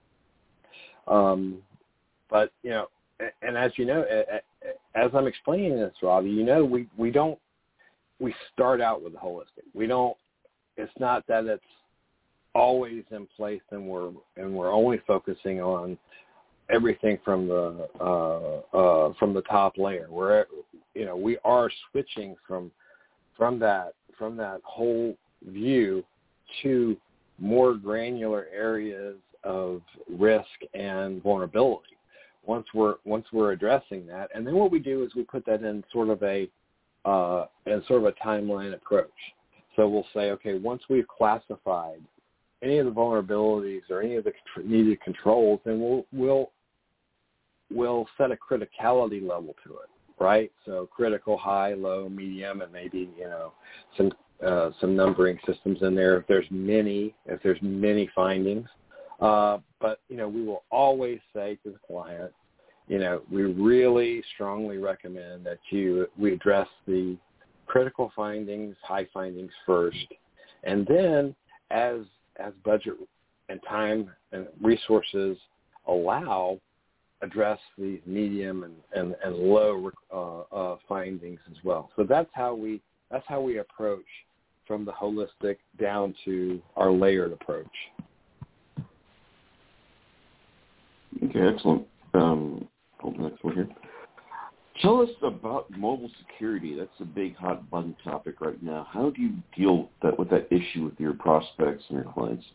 But and as you know, as I'm explaining this, Robbie, we start out with the holistic. We don't. It's not that it's always in place, and we're only focusing on everything from the top layer. We are switching from that whole view to more granular areas of risk and vulnerability. Once we're addressing that, and then what we do is we put that in sort of a timeline approach. So we'll say, okay, once we've classified any of the vulnerabilities or any of the needed controls, then we'll set a criticality level to it, right? So critical, high, low, medium, and maybe some numbering systems in there if there's many findings. But we will always say to the client, we really strongly recommend that we address the critical findings, high findings first, and then as budget and time and resources allow, address the medium and low findings as well. So that's how we approach from the holistic down to our layered approach. Okay, excellent. Hold the next one here. Tell us about mobile security. That's a big hot button topic right now. How do you deal with that issue with your prospects and your clients?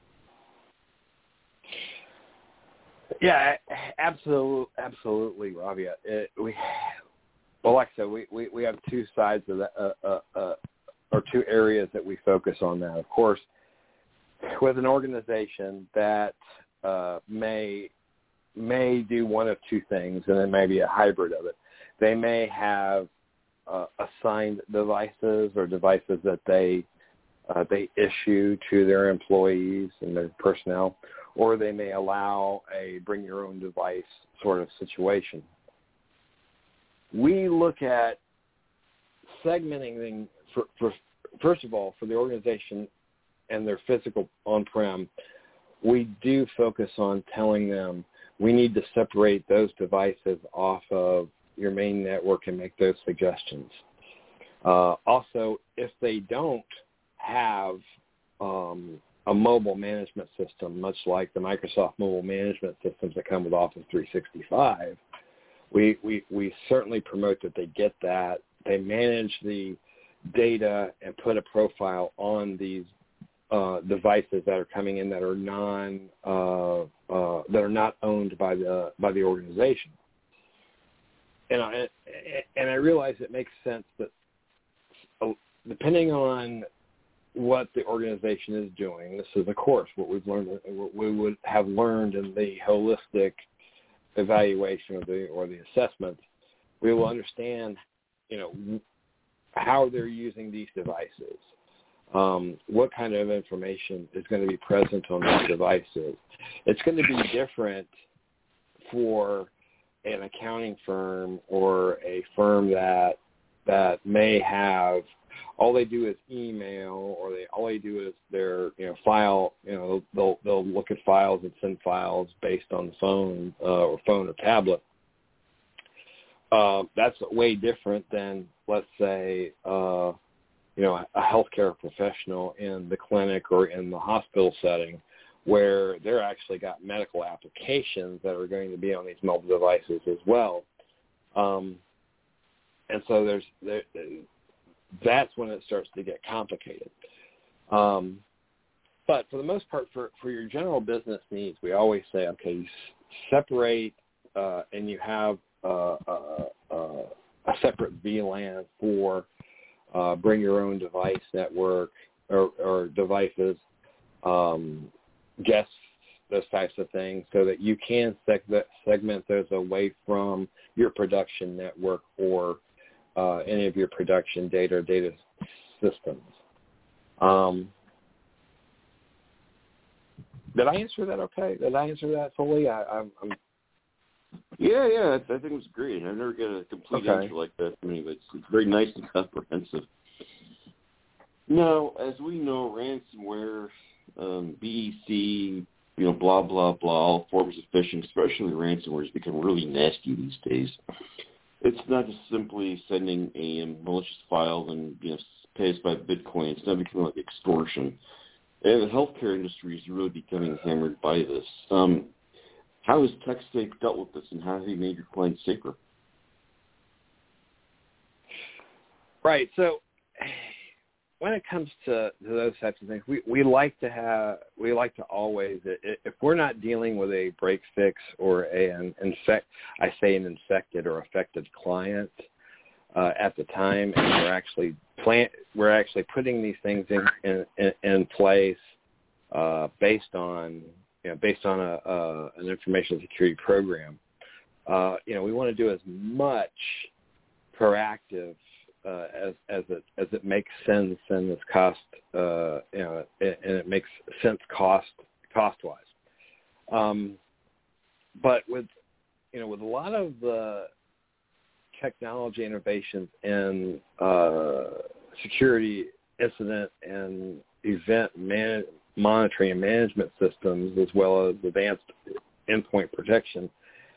Yeah, absolutely, Robbie. Like I said, we have two sides of that, or two areas that we focus on now. Of course, with an organization that may do one of two things, and it may be a hybrid of it. They may have assigned devices or devices that they issue to their employees and their personnel, or they may allow a bring your own device sort of situation. We look at segmenting first of all, for the organization and their physical on-prem, we do focus on telling them we need to separate those devices off of your main network and make those suggestions. Also, if they don't have a mobile management system, much like the Microsoft mobile management systems that come with Office 365, we certainly promote that they get that. They manage the data and put a profile on these devices that are coming in that are not owned by the organization. And I realize it makes sense that depending on what the organization is doing, this is of course what we would have learned in the holistic evaluation or the assessment. We will understand, how they're using these devices. What kind of information is going to be present on these devices. It's going to be different for an accounting firm or a firm that that may have all they do is email, or all they do is their file. They'll look at files and send files based on the phone or tablet. That's way different than, let's say, a healthcare professional in the clinic or in the hospital setting, where they're actually got medical applications that are going to be on these mobile devices as well. And so that's when it starts to get complicated. But for the most part, for your general business needs, we always say, okay, you separate and you have a separate VLAN for bring your own device network or devices, guests, those types of things, so that you can segment those away from your production network or any of your production data systems. Did I answer that okay? Did I answer that fully? I'm Yeah, I think it was great. I never get a complete answer like that from me, but it's very nice and comprehensive. Now, as we know, ransomware, BEC, blah, blah, blah, all forms of phishing, especially ransomware, has become really nasty these days. It's not just simply sending a malicious file and, pay us by Bitcoin. It's now becoming like extortion. And the healthcare industry is really becoming hammered by this. How has TechSafe dealt with this, and how have you made your clients safer? Right. So when it comes to those types of things, we like to always, if we're not dealing with a break fix or an infected or affected client at the time, and we're actually putting these things in place based on an information security program. We want to do as much proactive as it makes sense and it's cost and it makes sense cost wise. But with a lot of the technology innovations in security, incident, and event monitoring and management systems, as well as advanced endpoint protection,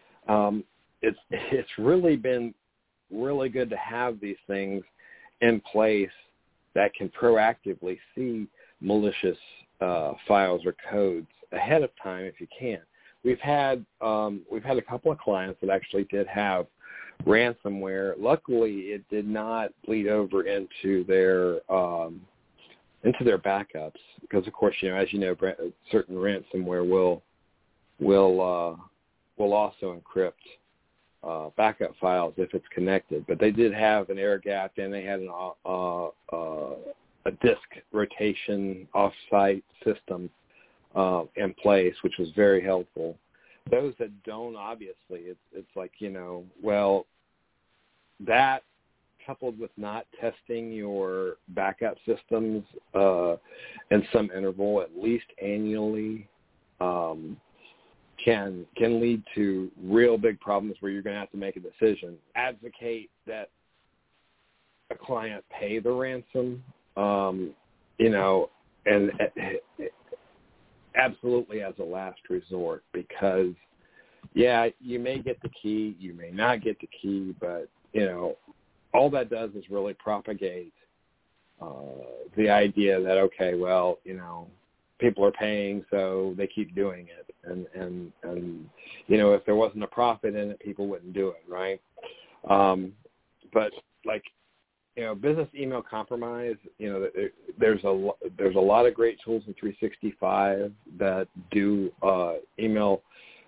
it's really been really good to have these things in place that can proactively see malicious files or codes ahead of time if you can. We've had a couple of clients that actually did have ransomware. Luckily, it did not bleed over into their backups, because of course, as you know, certain ransomware will also encrypt backup files if it's connected. But they did have an air gap, and they had a disk rotation off-site system in place, which was very helpful. Those that don't, obviously, it's like, that coupled with not testing your backup systems in some interval, at least annually, can lead to real big problems where you're going to have to make a decision. Advocate that a client pay the ransom, and absolutely as a last resort, because, you may get the key, you may not get the key, but, all that does is really propagate the idea that, okay, well, people are paying, so they keep doing it. And if there wasn't a profit in it, people wouldn't do it, right? But business email compromise, there's a lot of great tools in 365 that do email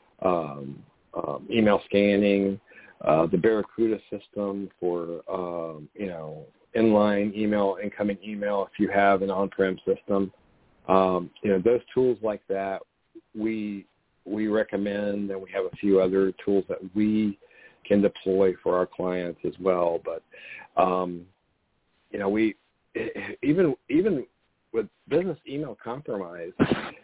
scanning, the Barracuda system for inline email, incoming email if you have an on-prem system. Those tools like that we recommend, and we have a few other tools that we can deploy for our clients as well. But we even with business email compromise,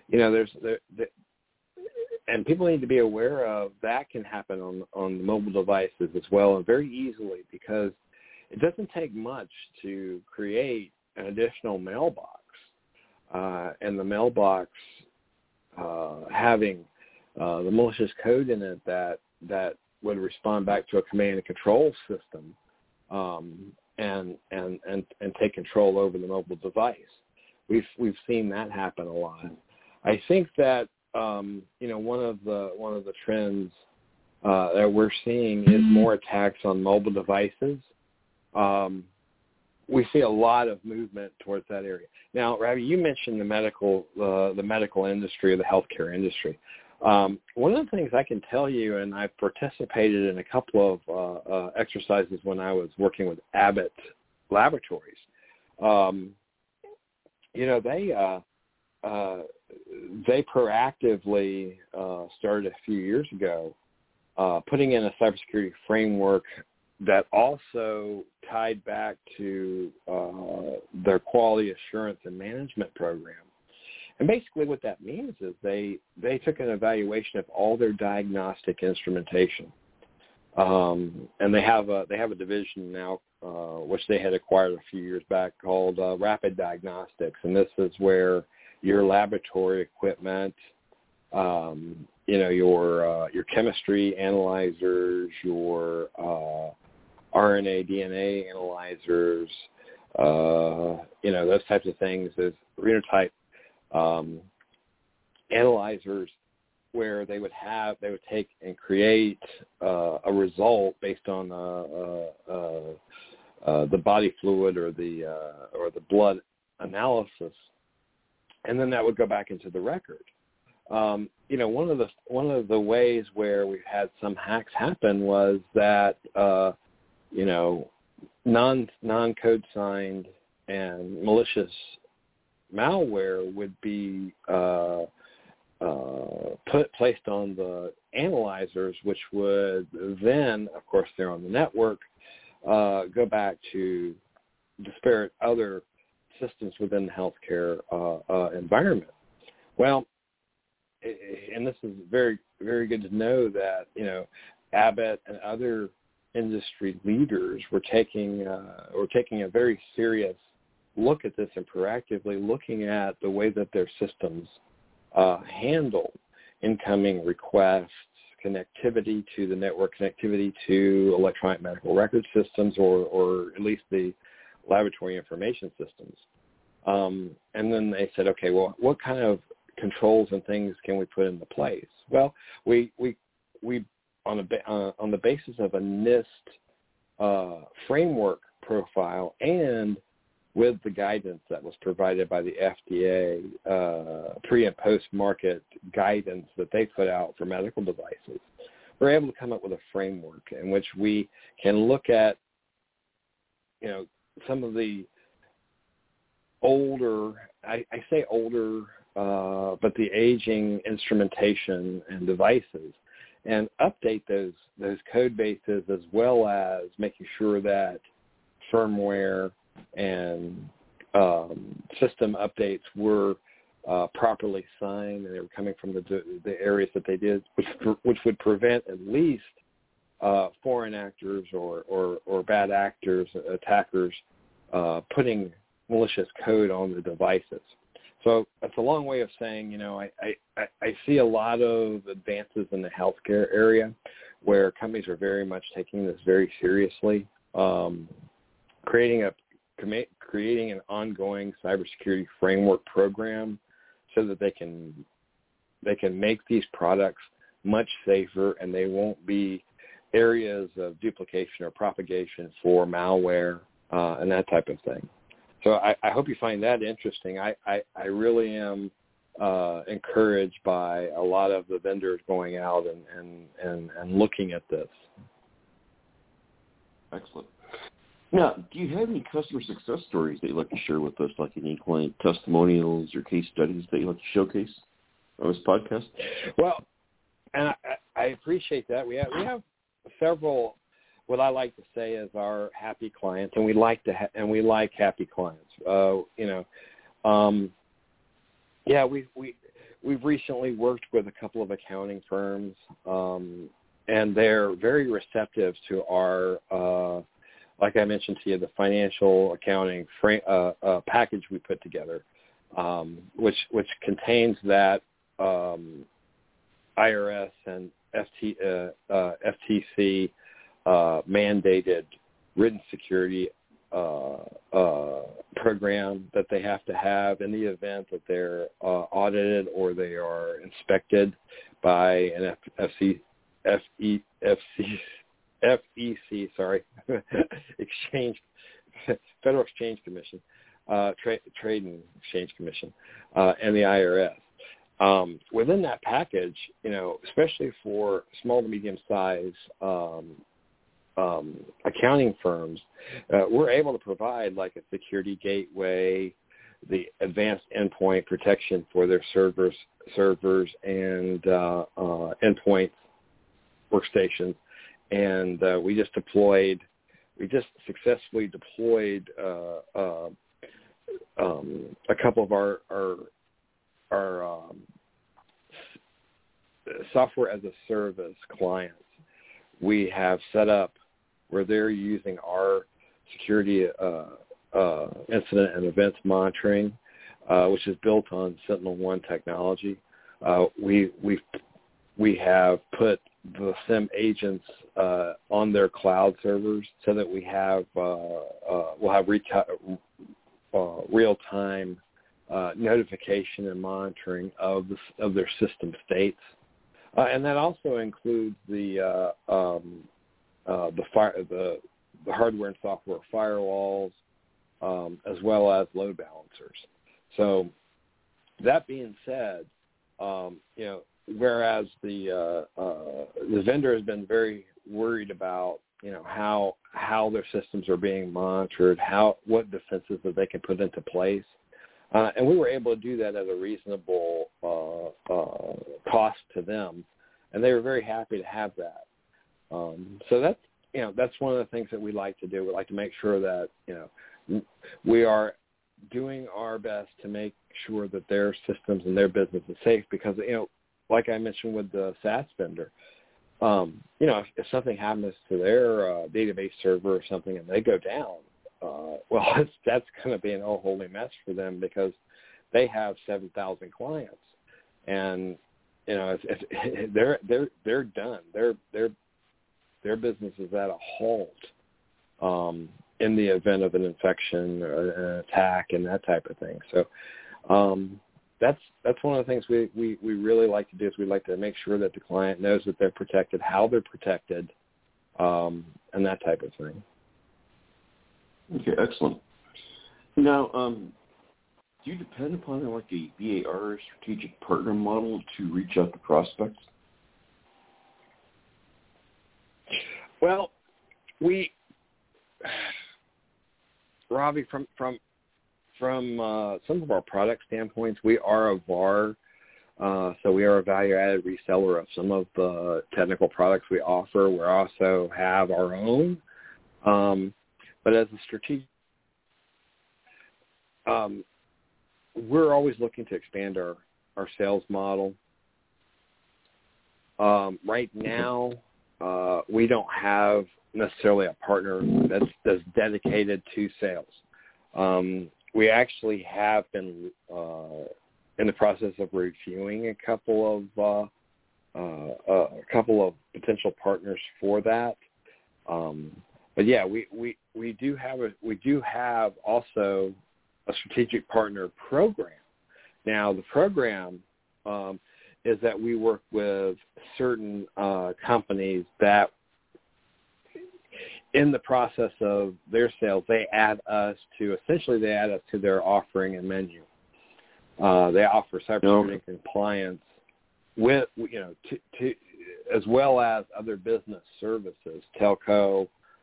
and people need to be aware of that can happen on the mobile devices as well, and very easily, because it doesn't take much to create an additional mailbox, and the mailbox having the malicious code in it that would respond back to a command and control system, and take control over the mobile device. We've seen that happen a lot. I think that one of the trends that we're seeing is more attacks on mobile devices. We see a lot of movement towards that area. Now, Ravi, you mentioned the medical industry or the healthcare industry. One of the things I can tell you, and I've participated in a couple of exercises when I was working with Abbott Laboratories. They proactively started a few years ago putting in a cybersecurity framework that also tied back to their quality assurance and management program. And basically what that means is they took an evaluation of all their diagnostic instrumentation. And they have a division now, which they had acquired a few years back, called Rapid Diagnostics. And this is where your laboratory equipment, your chemistry analyzers, your RNA, DNA analyzers, those types of things, those renotype analyzers, where they would take and create a result based on the body fluid or the blood analysis, and then that would go back into the record. One of the ways where we've had some hacks happen was that non-code signed and malicious malware would be placed on the analyzers, which would then, of course, they're on the network, go back to disparate other systems within the healthcare environment. Well, and this is very, very good to know that Abbott and other industry leaders were taking a very serious look at this and proactively looking at the way that their systems handle incoming requests, connectivity to the network, connectivity to electronic medical record systems, or at least the laboratory information systems. And then they said, okay, well, what kind of controls and things can we put into place? Well, we on the basis of a NIST framework profile, and with the guidance that was provided by the FDA, pre- and post-market guidance that they put out for medical devices, we're able to come up with a framework in which we can look at, some of the older, I say older, but the aging instrumentation and devices, and update those code bases, as well as making sure that firmware and system updates were properly signed, and they were coming from the areas that they did, which would prevent at least foreign actors or bad actors, attackers, putting malicious code on the devices. So that's a long way of saying, I see a lot of advances in the healthcare area where companies are very much taking this very seriously, creating an ongoing cybersecurity framework program so that they can make these products much safer, and they won't be areas of duplication or propagation for malware and that type of thing. So I hope you find that interesting. I really am encouraged by a lot of the vendors going out and looking at this. Excellent. Now, do you have any customer success stories that you'd like to share with us, like any client testimonials or case studies that you'd like to showcase on this podcast? Well, and I appreciate that. We have several, what I like to say is our happy clients, and we like happy clients. We've recently worked with a couple of accounting firms, and they're very receptive to our like I mentioned to you, the financial accounting package we put together, which contains that IRS and FTC mandated written security program that they have to have in the event that they're audited or they are inspected by an FEC, Federal Exchange Commission, Trade and Exchange Commission, and the IRS. Within that package, especially for small to medium-sized accounting firms, we're able to provide like a security gateway, the advanced endpoint protection for their servers and endpoint workstations, and we just successfully deployed a couple of our software as a service clients. We have set up where they're using our security incident and events monitoring, which is built on SentinelOne technology. We have put the SIM agents on their cloud servers so that we'll have real-time notification and monitoring of their system states, and that also includes the hardware and software firewalls, as well as load balancers. So that being said, whereas the vendor has been very worried about how their systems are being monitored, what defenses that they can put into place, and we were able to do that at a reasonable cost to them, and they were very happy to have that. So that's one of the things that we like to do. We like to make sure that we are doing our best to make sure that their systems and their business is safe, because like I mentioned with the SaaS vendor, if something happens to their database server or something and they go down, that's going to be an holy mess for them, because they have 7,000 clients, and they're done. Their business is at a halt in the event of an infection or an attack and that type of thing. So that's one of the things we really like to do, is we like to make sure that the client knows that they're protected, how they're protected, and that type of thing. Okay, excellent. Now, do you depend upon like a VAR strategic partner model to reach out to prospects? Well, Ravi, from some of our product standpoints, we are a VAR, so we are a value-added reseller of some of the technical products we offer. We also have our own, but as a strategic, we're always looking to expand our sales model. Right now, we don't have necessarily a partner that's dedicated to sales. We actually have been in the process of reviewing a couple of potential partners for that. But yeah, we do have also a strategic partner program. Now the program is that we work with certain companies that, in the process of their sales, they add us to their offering and menu. They offer cybersecurity compliance with, to as well as other business services, telco,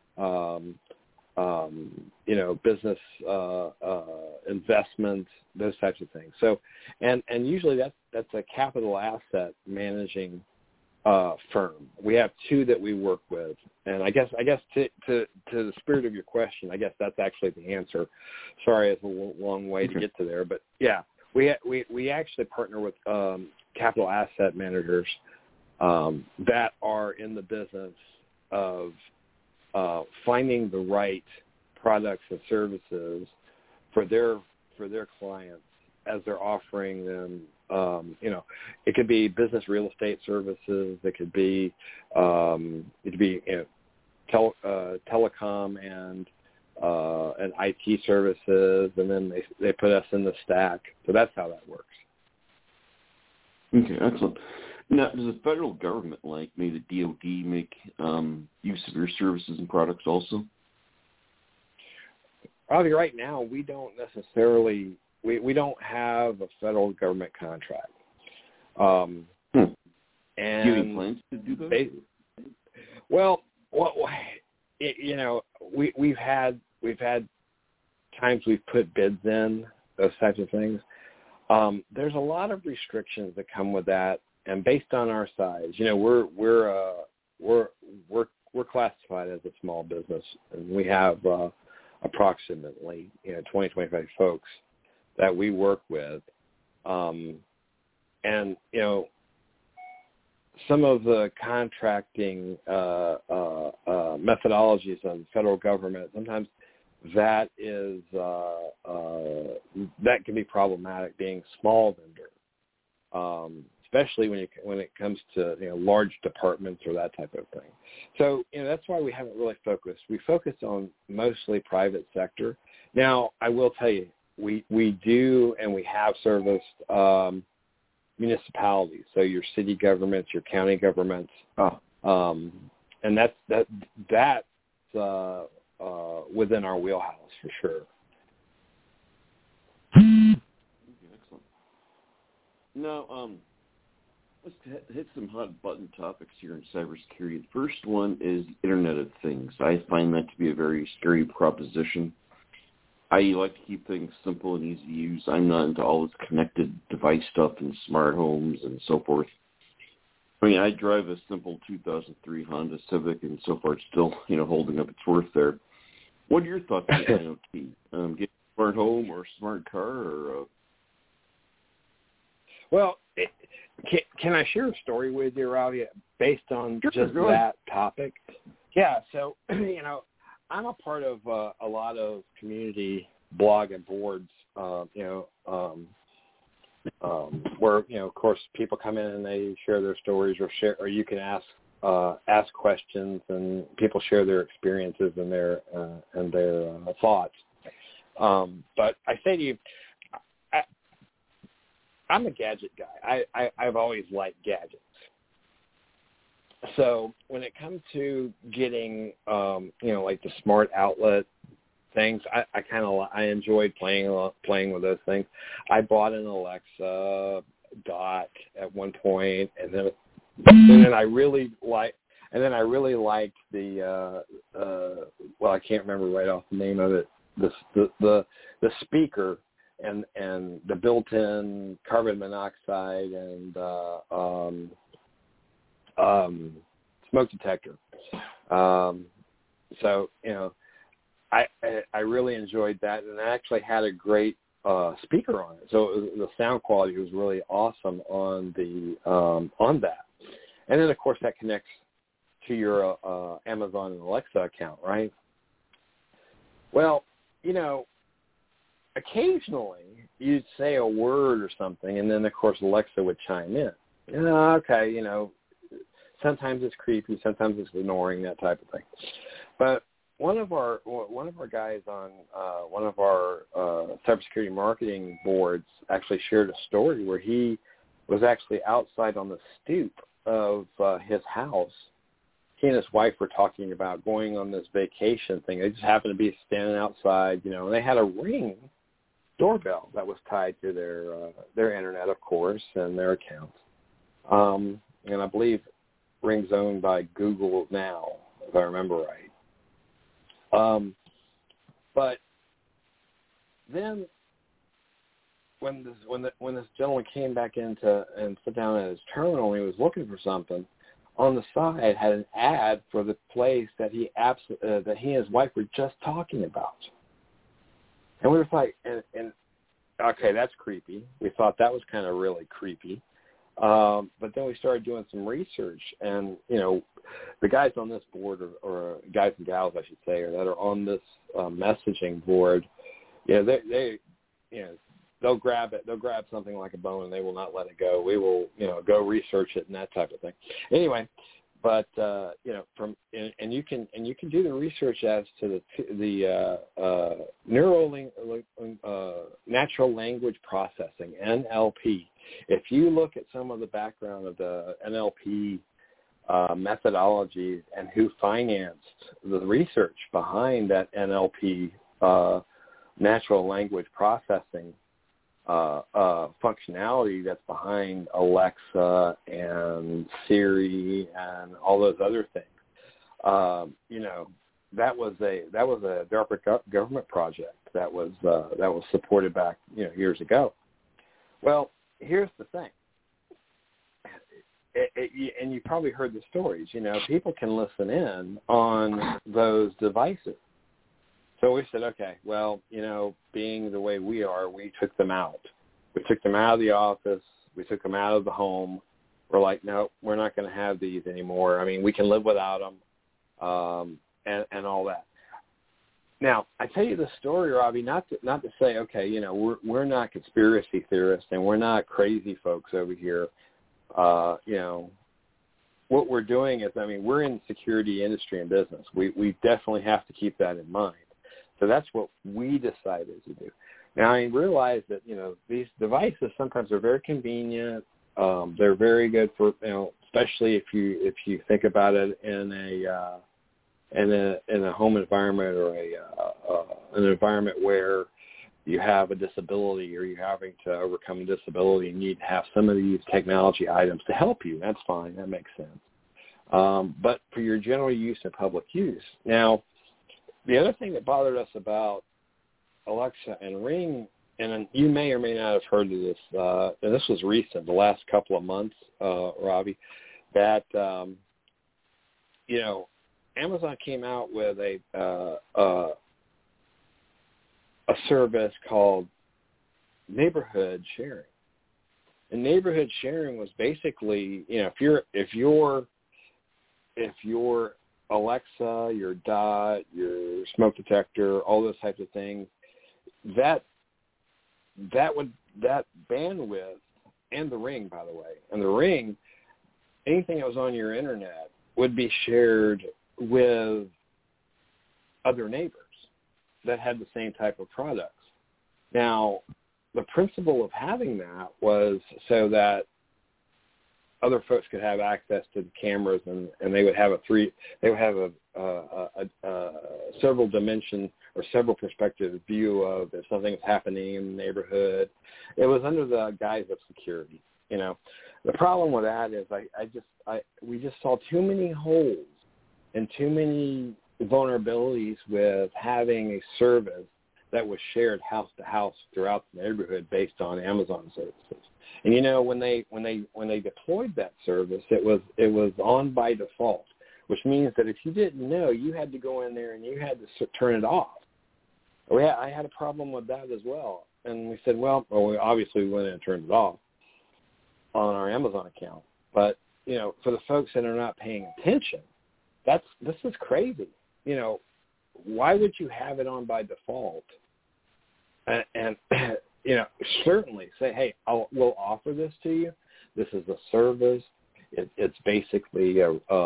business investments, those types of things. So, and usually that's a capital asset managing firm. We have two that we work with, and I guess to the spirit of your question, I guess that's actually the answer. Sorry, it's a long way to get to there, but yeah, we actually partner with capital asset managers that are in the business of finding the right products and services for their clients as they're offering them. It could be business real estate services. It could be telecom and IT services, and then they put us in the stack. So that's how that works. Okay, excellent. Now, does the federal government, like maybe the DoD, make use of your services and products also? Probably right now we don't necessarily we don't have a federal government contract. And do you have any plans to do that? We've had times we've put bids in, those types of things. There's a lot of restrictions that come with that, and based on our size, we're classified as a small business, and we have approximately 20, 25 folks that we work with, and some of the contracting methodologies of the federal government, sometimes that is that can be problematic, being small vendor, especially when it comes to large departments or that type of thing. So that's why we haven't really focused. We focus on mostly private sector. Now I will tell you, we do and we have serviced municipalities, so your city governments, your county governments, and that's within our wheelhouse for sure. Okay, excellent. Now, let's hit some hot button topics here in cybersecurity. The first one is Internet of Things. I find that to be a very scary proposition. I like to keep things simple and easy to use. I'm not into all this connected device stuff and smart homes and so forth. I mean, I drive a simple 2003 Honda Civic, and so far it's still, holding up its worth there. What are your thoughts on IoT? Get a smart home or a smart car? Or Well, can I share a story with you, Ravi, based on just that topic? Yeah, so, I'm a part of a lot of community blog and boards, where of course people come in and they share their stories, or you can ask questions, and people share their experiences and their thoughts. But I say to you, I'm a gadget guy. I've always liked gadgets. So when it comes to getting, like the smart outlet things, I enjoyed playing with those things. I bought an Alexa Dot at one point, and then I really liked the I can't remember right off the name of it. The speaker and the built-in carbon monoxide and smoke detector. So I really enjoyed that, and I actually had a great speaker on it. So the sound quality was really awesome on that. And then of course that connects to your Amazon and Alexa account, right? Well, occasionally you'd say a word or something, and then of course Alexa would chime in. Okay, sometimes it's creepy, sometimes it's ignoring, that type of thing. But one of our guys on one of our cybersecurity marketing boards actually shared a story where he was actually outside on the stoop of his house. He and his wife were talking about going on this vacation thing. They just happened to be standing outside, and they had a Ring doorbell that was tied to their internet, of course, and their accounts. And I believe Ring's owned by Google now, if I remember right. But then when this gentleman came back in and sat down at his terminal and he was looking for something, on the side had an ad for the place that he and his wife were just talking about. And we were like, and okay, that's creepy. We thought that was kind of really creepy. But then we started doing some research, and, the guys on this board, or guys and gals, I should say, that are on this messaging board, they they'll grab it. They'll grab something like a bone, and they will not let it go. We will, go research it and that type of thing. Anyway, but and you can do the research as to the natural language processing, NLP. If you look at some of the background of the NLP methodologies and who financed the research behind that NLP natural language processing functionality that's behind Alexa and Siri and all those other things, that was a DARPA government project that was supported back years ago. Well, here's the thing. And you probably heard the stories, people can listen in on those devices. So we said, okay, well, being the way we are, we took them out. We took them out of the office. We took them out of the home. We're like, no, we're not going to have these anymore. I mean, we can live without them, and all that. Now, I tell you the story, Robbie, not to say, okay, we're not conspiracy theorists and we're not crazy folks over here. What we're doing is, we're in the security industry and business. We definitely have to keep that in mind. So that's what we decided to do. Now, I realize that, these devices sometimes are very convenient. They're very good for, especially if you think about it in a home environment or an environment where you have a disability or you're having to overcome a disability and you need to have some of these technology items to help you. That's fine. That makes sense. But for your general use and public use. Now, the other thing that bothered us about Alexa and Ring, and you may or may not have heard of this, and this was recent, the last couple of months, Robbie, that, Amazon came out with a service called neighborhood sharing. And neighborhood sharing was basically, if your Alexa, your Dot, your smoke detector, all those types of things, that bandwidth, and the Ring, by the way, and the Ring, anything that was on your internet would be shared with other neighbors that had the same type of products. Now, the principle of having that was so that other folks could have access to the cameras, and they would have a several dimension or several perspective view of if something was happening in the neighborhood. It was under the guise of security. The problem with that is we just saw too many holes and too many vulnerabilities with having a service that was shared house to house throughout the neighborhood based on Amazon services. And when they deployed that service, it was on by default, which means that if you didn't know, you had to go in there and you had to turn it off. I had a problem with that as well, and we said, well, we obviously went in and turned it off on our Amazon account. But for the folks that are not paying attention, this is crazy. Why would you have it on by default? And certainly say, hey, we'll offer this to you. This is a service. It's basically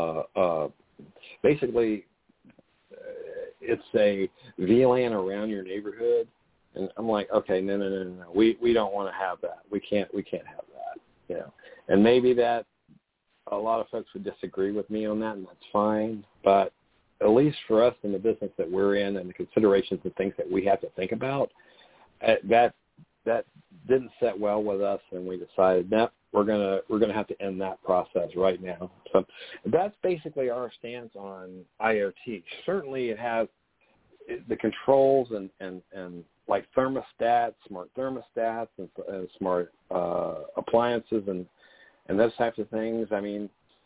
it's a VLAN around your neighborhood. And I'm like, okay, no. We don't want to have that. We can't have that. And maybe that a lot of folks would disagree with me on that, and that's fine. But at least for us in the business that we're in and the considerations and things that we have to think about, that didn't set well with us, and we decided, no, we're gonna have to end that process right now. So that's basically our stance on IoT. Certainly, it has the controls and like thermostats, smart thermostats, and smart appliances, and those types of things. I mean,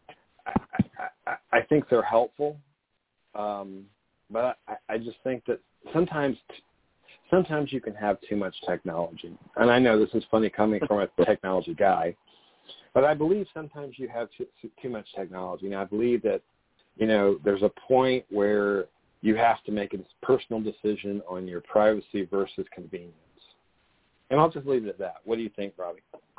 I think they're helpful, but I just think that sometimes you can have too much technology. And I know this is funny coming from a technology guy, But I believe sometimes you have too much technology. And I believe that, you know, there's a point where you have to make a personal decision on your privacy versus convenience. And I'll just leave it at that. What do you think, Robbie?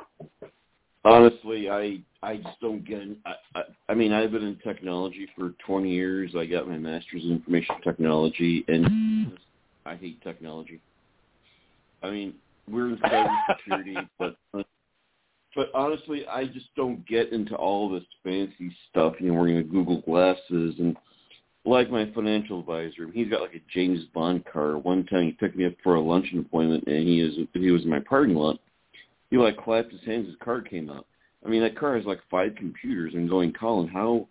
Honestly, I just don't get it. I mean, I've been in technology for 20 years. I got my master's in information technology, and I hate technology. I mean, we're in cybersecurity, but honestly, I just don't get into all this fancy stuff, you know, wearing the Google glasses. And like my financial advisor, he's got like a James Bond car. One time he picked me up for a luncheon appointment, and he was in my parking lot. He like clapped his hands, his car came out. I mean, that car has like 5 computers, and going, Colin,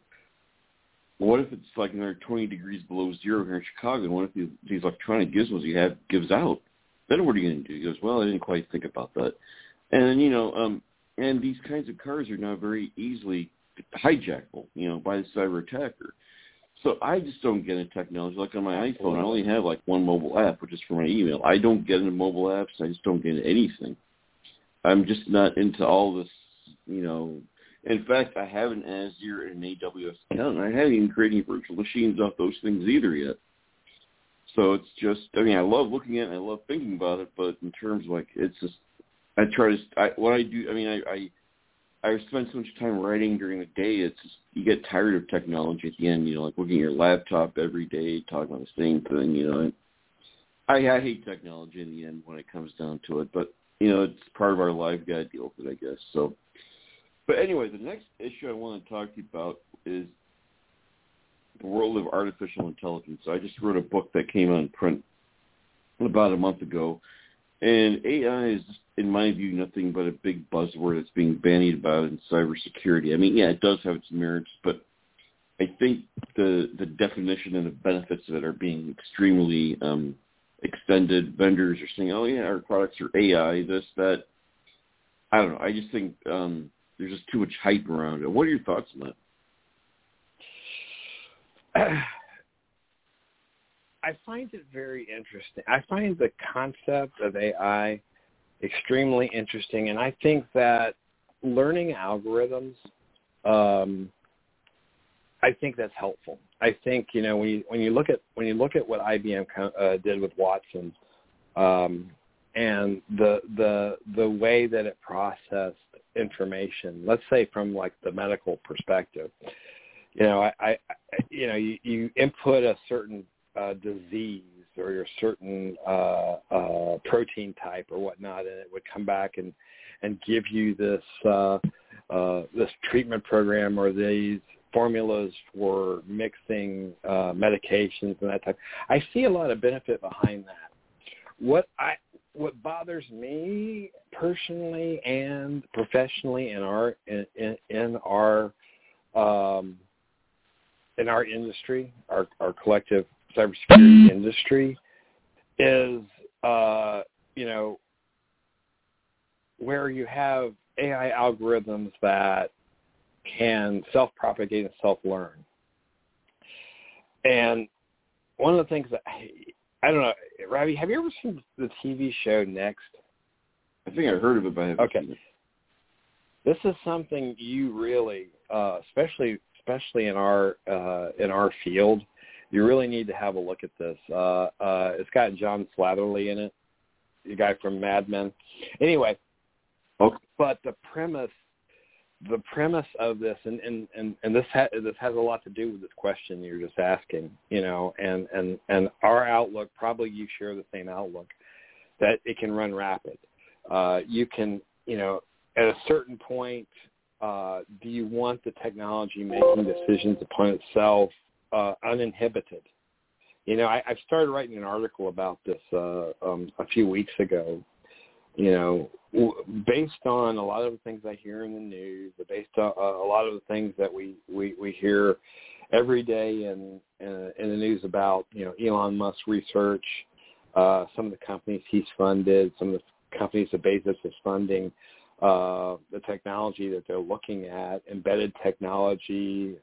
what if it's like another 20 degrees below zero here in Chicago, and what if these electronic gizmos you have gives out? Then what are you going to do? He goes, well, I didn't quite think about that. And then, you know, and these kinds of cars are now very easily hijackable, you know, by the cyber attacker. So I just don't get into technology. Like on my iPhone, I only have like one mobile app, which is for my email. I don't get into mobile apps. I just don't get into anything. I'm just not into all this, you know. In fact, I have an Azure and an AWS account, and I haven't even created any virtual machines off those things either yet. So it's just, I mean, I love looking at it, and I love thinking about it, but in terms of like, it's just, what I do, I mean, I spend so much time writing during the day, it's just, you get tired of technology at the end, you know, like looking at your laptop every day, talking about the same thing, you know. I hate technology in the end when it comes down to it, but, you know, it's part of our life, got to deal with it, I guess. So, but anyway, the next issue I want to talk to you about is the world of artificial intelligence. I just wrote a book that came out in print about a month ago, and AI is, in my view, nothing but a big buzzword that's being bandied about in cybersecurity. I mean, yeah, it does have its merits, but I think the definition and the benefits of it are being extremely extended. Vendors are saying, oh, yeah, our products are AI, this, that. I don't know. I just think there's just too much hype around it. What are your thoughts on that? I find it very interesting. I find the concept of AI extremely interesting, and I think that learning algorithms, I think that's helpful. I think, you know, when you look at what IBM did with Watson, and the way that it processed information, let's say from like the medical perspective, you know, you input a certain disease or your certain protein type or whatnot, and it would come back and give you this this treatment program or these formulas for mixing medications and that type. I see a lot of benefit behind that. What bothers me personally and professionally in our industry, our collective cybersecurity industry, is you know, where you have AI algorithms that can self-propagate and self-learn. And one of the things that I don't know, Robbie, have you ever seen the TV show Next? I think I heard of it, but I haven't seen it. This is something you really, especially in our field, you really need to have a look at this. It's got John Slattery in it, the guy from Mad Men. Anyway, okay. But the premise of this, and this has a lot to do with this question you're just asking, you know, and our outlook, probably you share the same outlook, that it can run rapid. You can, you know, at a certain point, do you want the technology making decisions upon itself uninhibited? You know, I've started writing an article about this a few weeks ago, you know, based on a lot of the things I hear in the news, based on a lot of the things that we hear every day in the news about, you know, Elon Musk's research, some of the companies he's funded, some of the companies that Bezos is funding, the technology that they're looking at, embedded technology,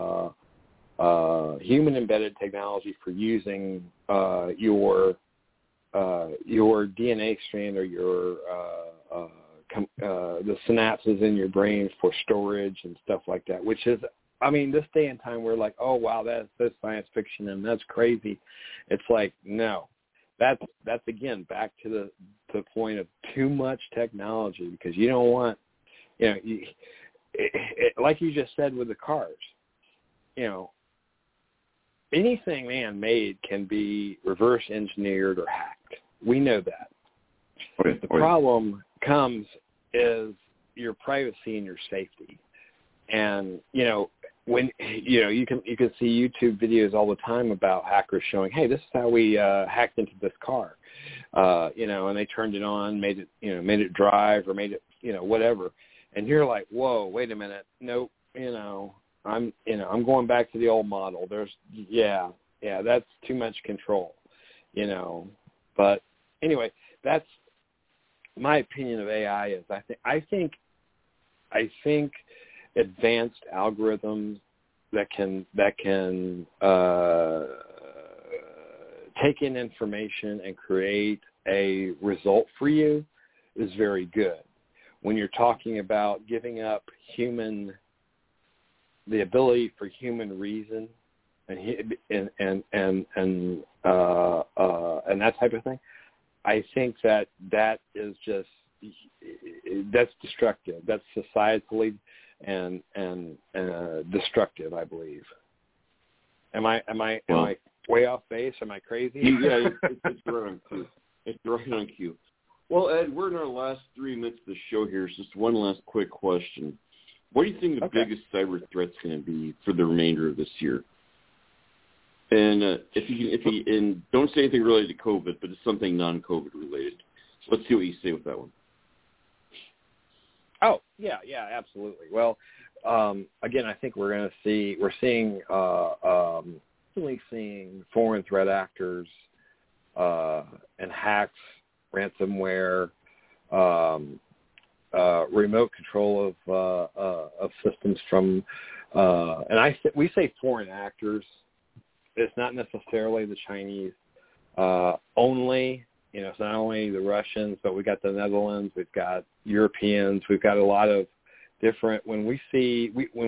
human embedded technology for using your DNA strand or your the synapses in your brain for storage and stuff like that, which is, I mean, this day and time we're like, oh wow, that's science fiction and that's crazy. It's like, no, that's again back to the point of too much technology, because you don't want, you know, like you just said with the cars, you know, anything man-made can be reverse engineered or hacked. We know that. The problem comes is your privacy and your safety. And, you know, when, you know, you can see YouTube videos all the time about hackers showing, hey, this is how we hacked into this car, you know, and they turned it on, made it drive, or made it, you know, whatever. And you're like, whoa, wait a minute. Nope. I'm going back to the old model. That's too much control, you know. But anyway, that's my opinion of AI. Is I think advanced algorithms that can take in information and create a result for you is very good. When you're talking about giving up the ability for human reason and that type of thing, I think that is just, that's destructive. That's societally and destructive, I believe. Am I way off base? Am I crazy? Yeah, it's right on cue. It's right on cue. Well, Ed, we're in our last 3 minutes of the show here. So just one last quick question. What do you think the biggest cyber threat's going to be for the remainder of this year? And if you don't say anything related to COVID, but it's something non-COVID related. So let's see what you say with that one. Oh, yeah, absolutely. Well, again, I think we're seeing foreign threat actors and hacks, ransomware, remote control of systems from, and we say foreign actors. It's not necessarily the Chinese only. You know, it's not only the Russians, but we got the Netherlands, we've got Europeans, we've got a lot of different. When we see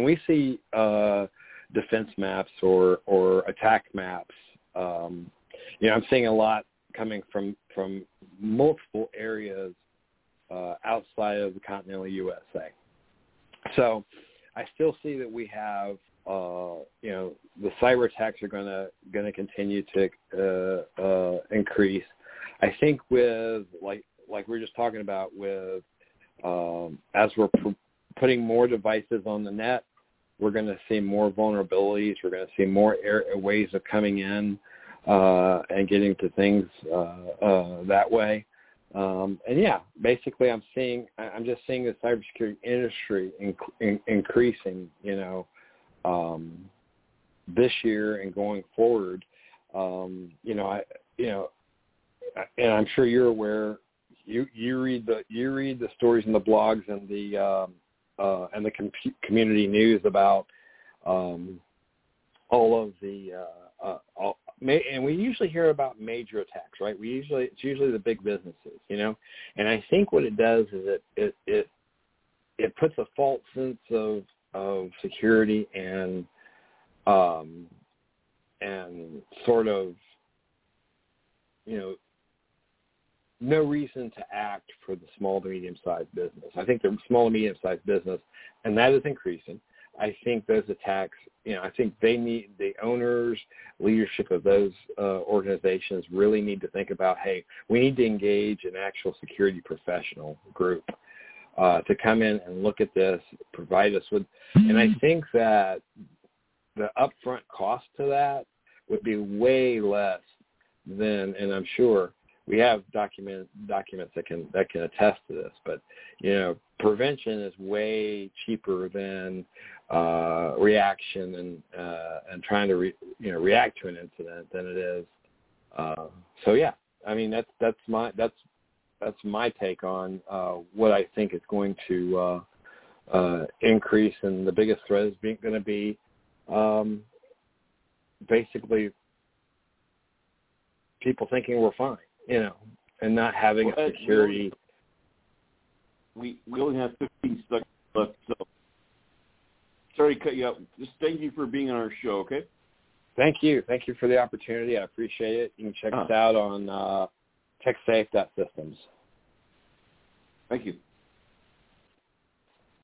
defense maps or attack maps, you know, I'm seeing a lot coming from multiple areas outside of the continental USA. So I still see that we have, you know, the cyber attacks are going to continue to increase. I think with like we were just talking about with as we're putting more devices on the net, we're going to see more vulnerabilities. We're going to see more ways of coming in and getting to things that way. And yeah, basically, I'm just seeing the cybersecurity industry increasing, you know, this year and going forward. And I'm sure you're aware. You read the stories in the blogs and the community news about all of the and we usually hear about major attacks, right? It's usually the big businesses, you know. And I think what it does is it puts a false sense of security and sort of, you know, no reason to act for the small to medium-sized business. I think the small to medium-sized business, and that is increasing. I think those attacks, you know, I think they need, the owners, leadership of those organizations really need to think about, hey, we need to engage an actual security professional group to come in and look at this, provide us with, and I think that the upfront cost to that would be way less than, and I'm sure we have documents that can attest to this, but, you know, prevention is way cheaper than reaction and trying to react to an incident than it is. So yeah, I mean that's my take on what I think is going to increase, and the biggest threat is going to be basically people thinking we're fine, you know, and not having a security. we only have 15 seconds left, so sorry to cut you out. Just thank you for being on our show, okay? Thank you. Thank you for the opportunity. I appreciate it. You can check us out on techsafe.systems. Thank you.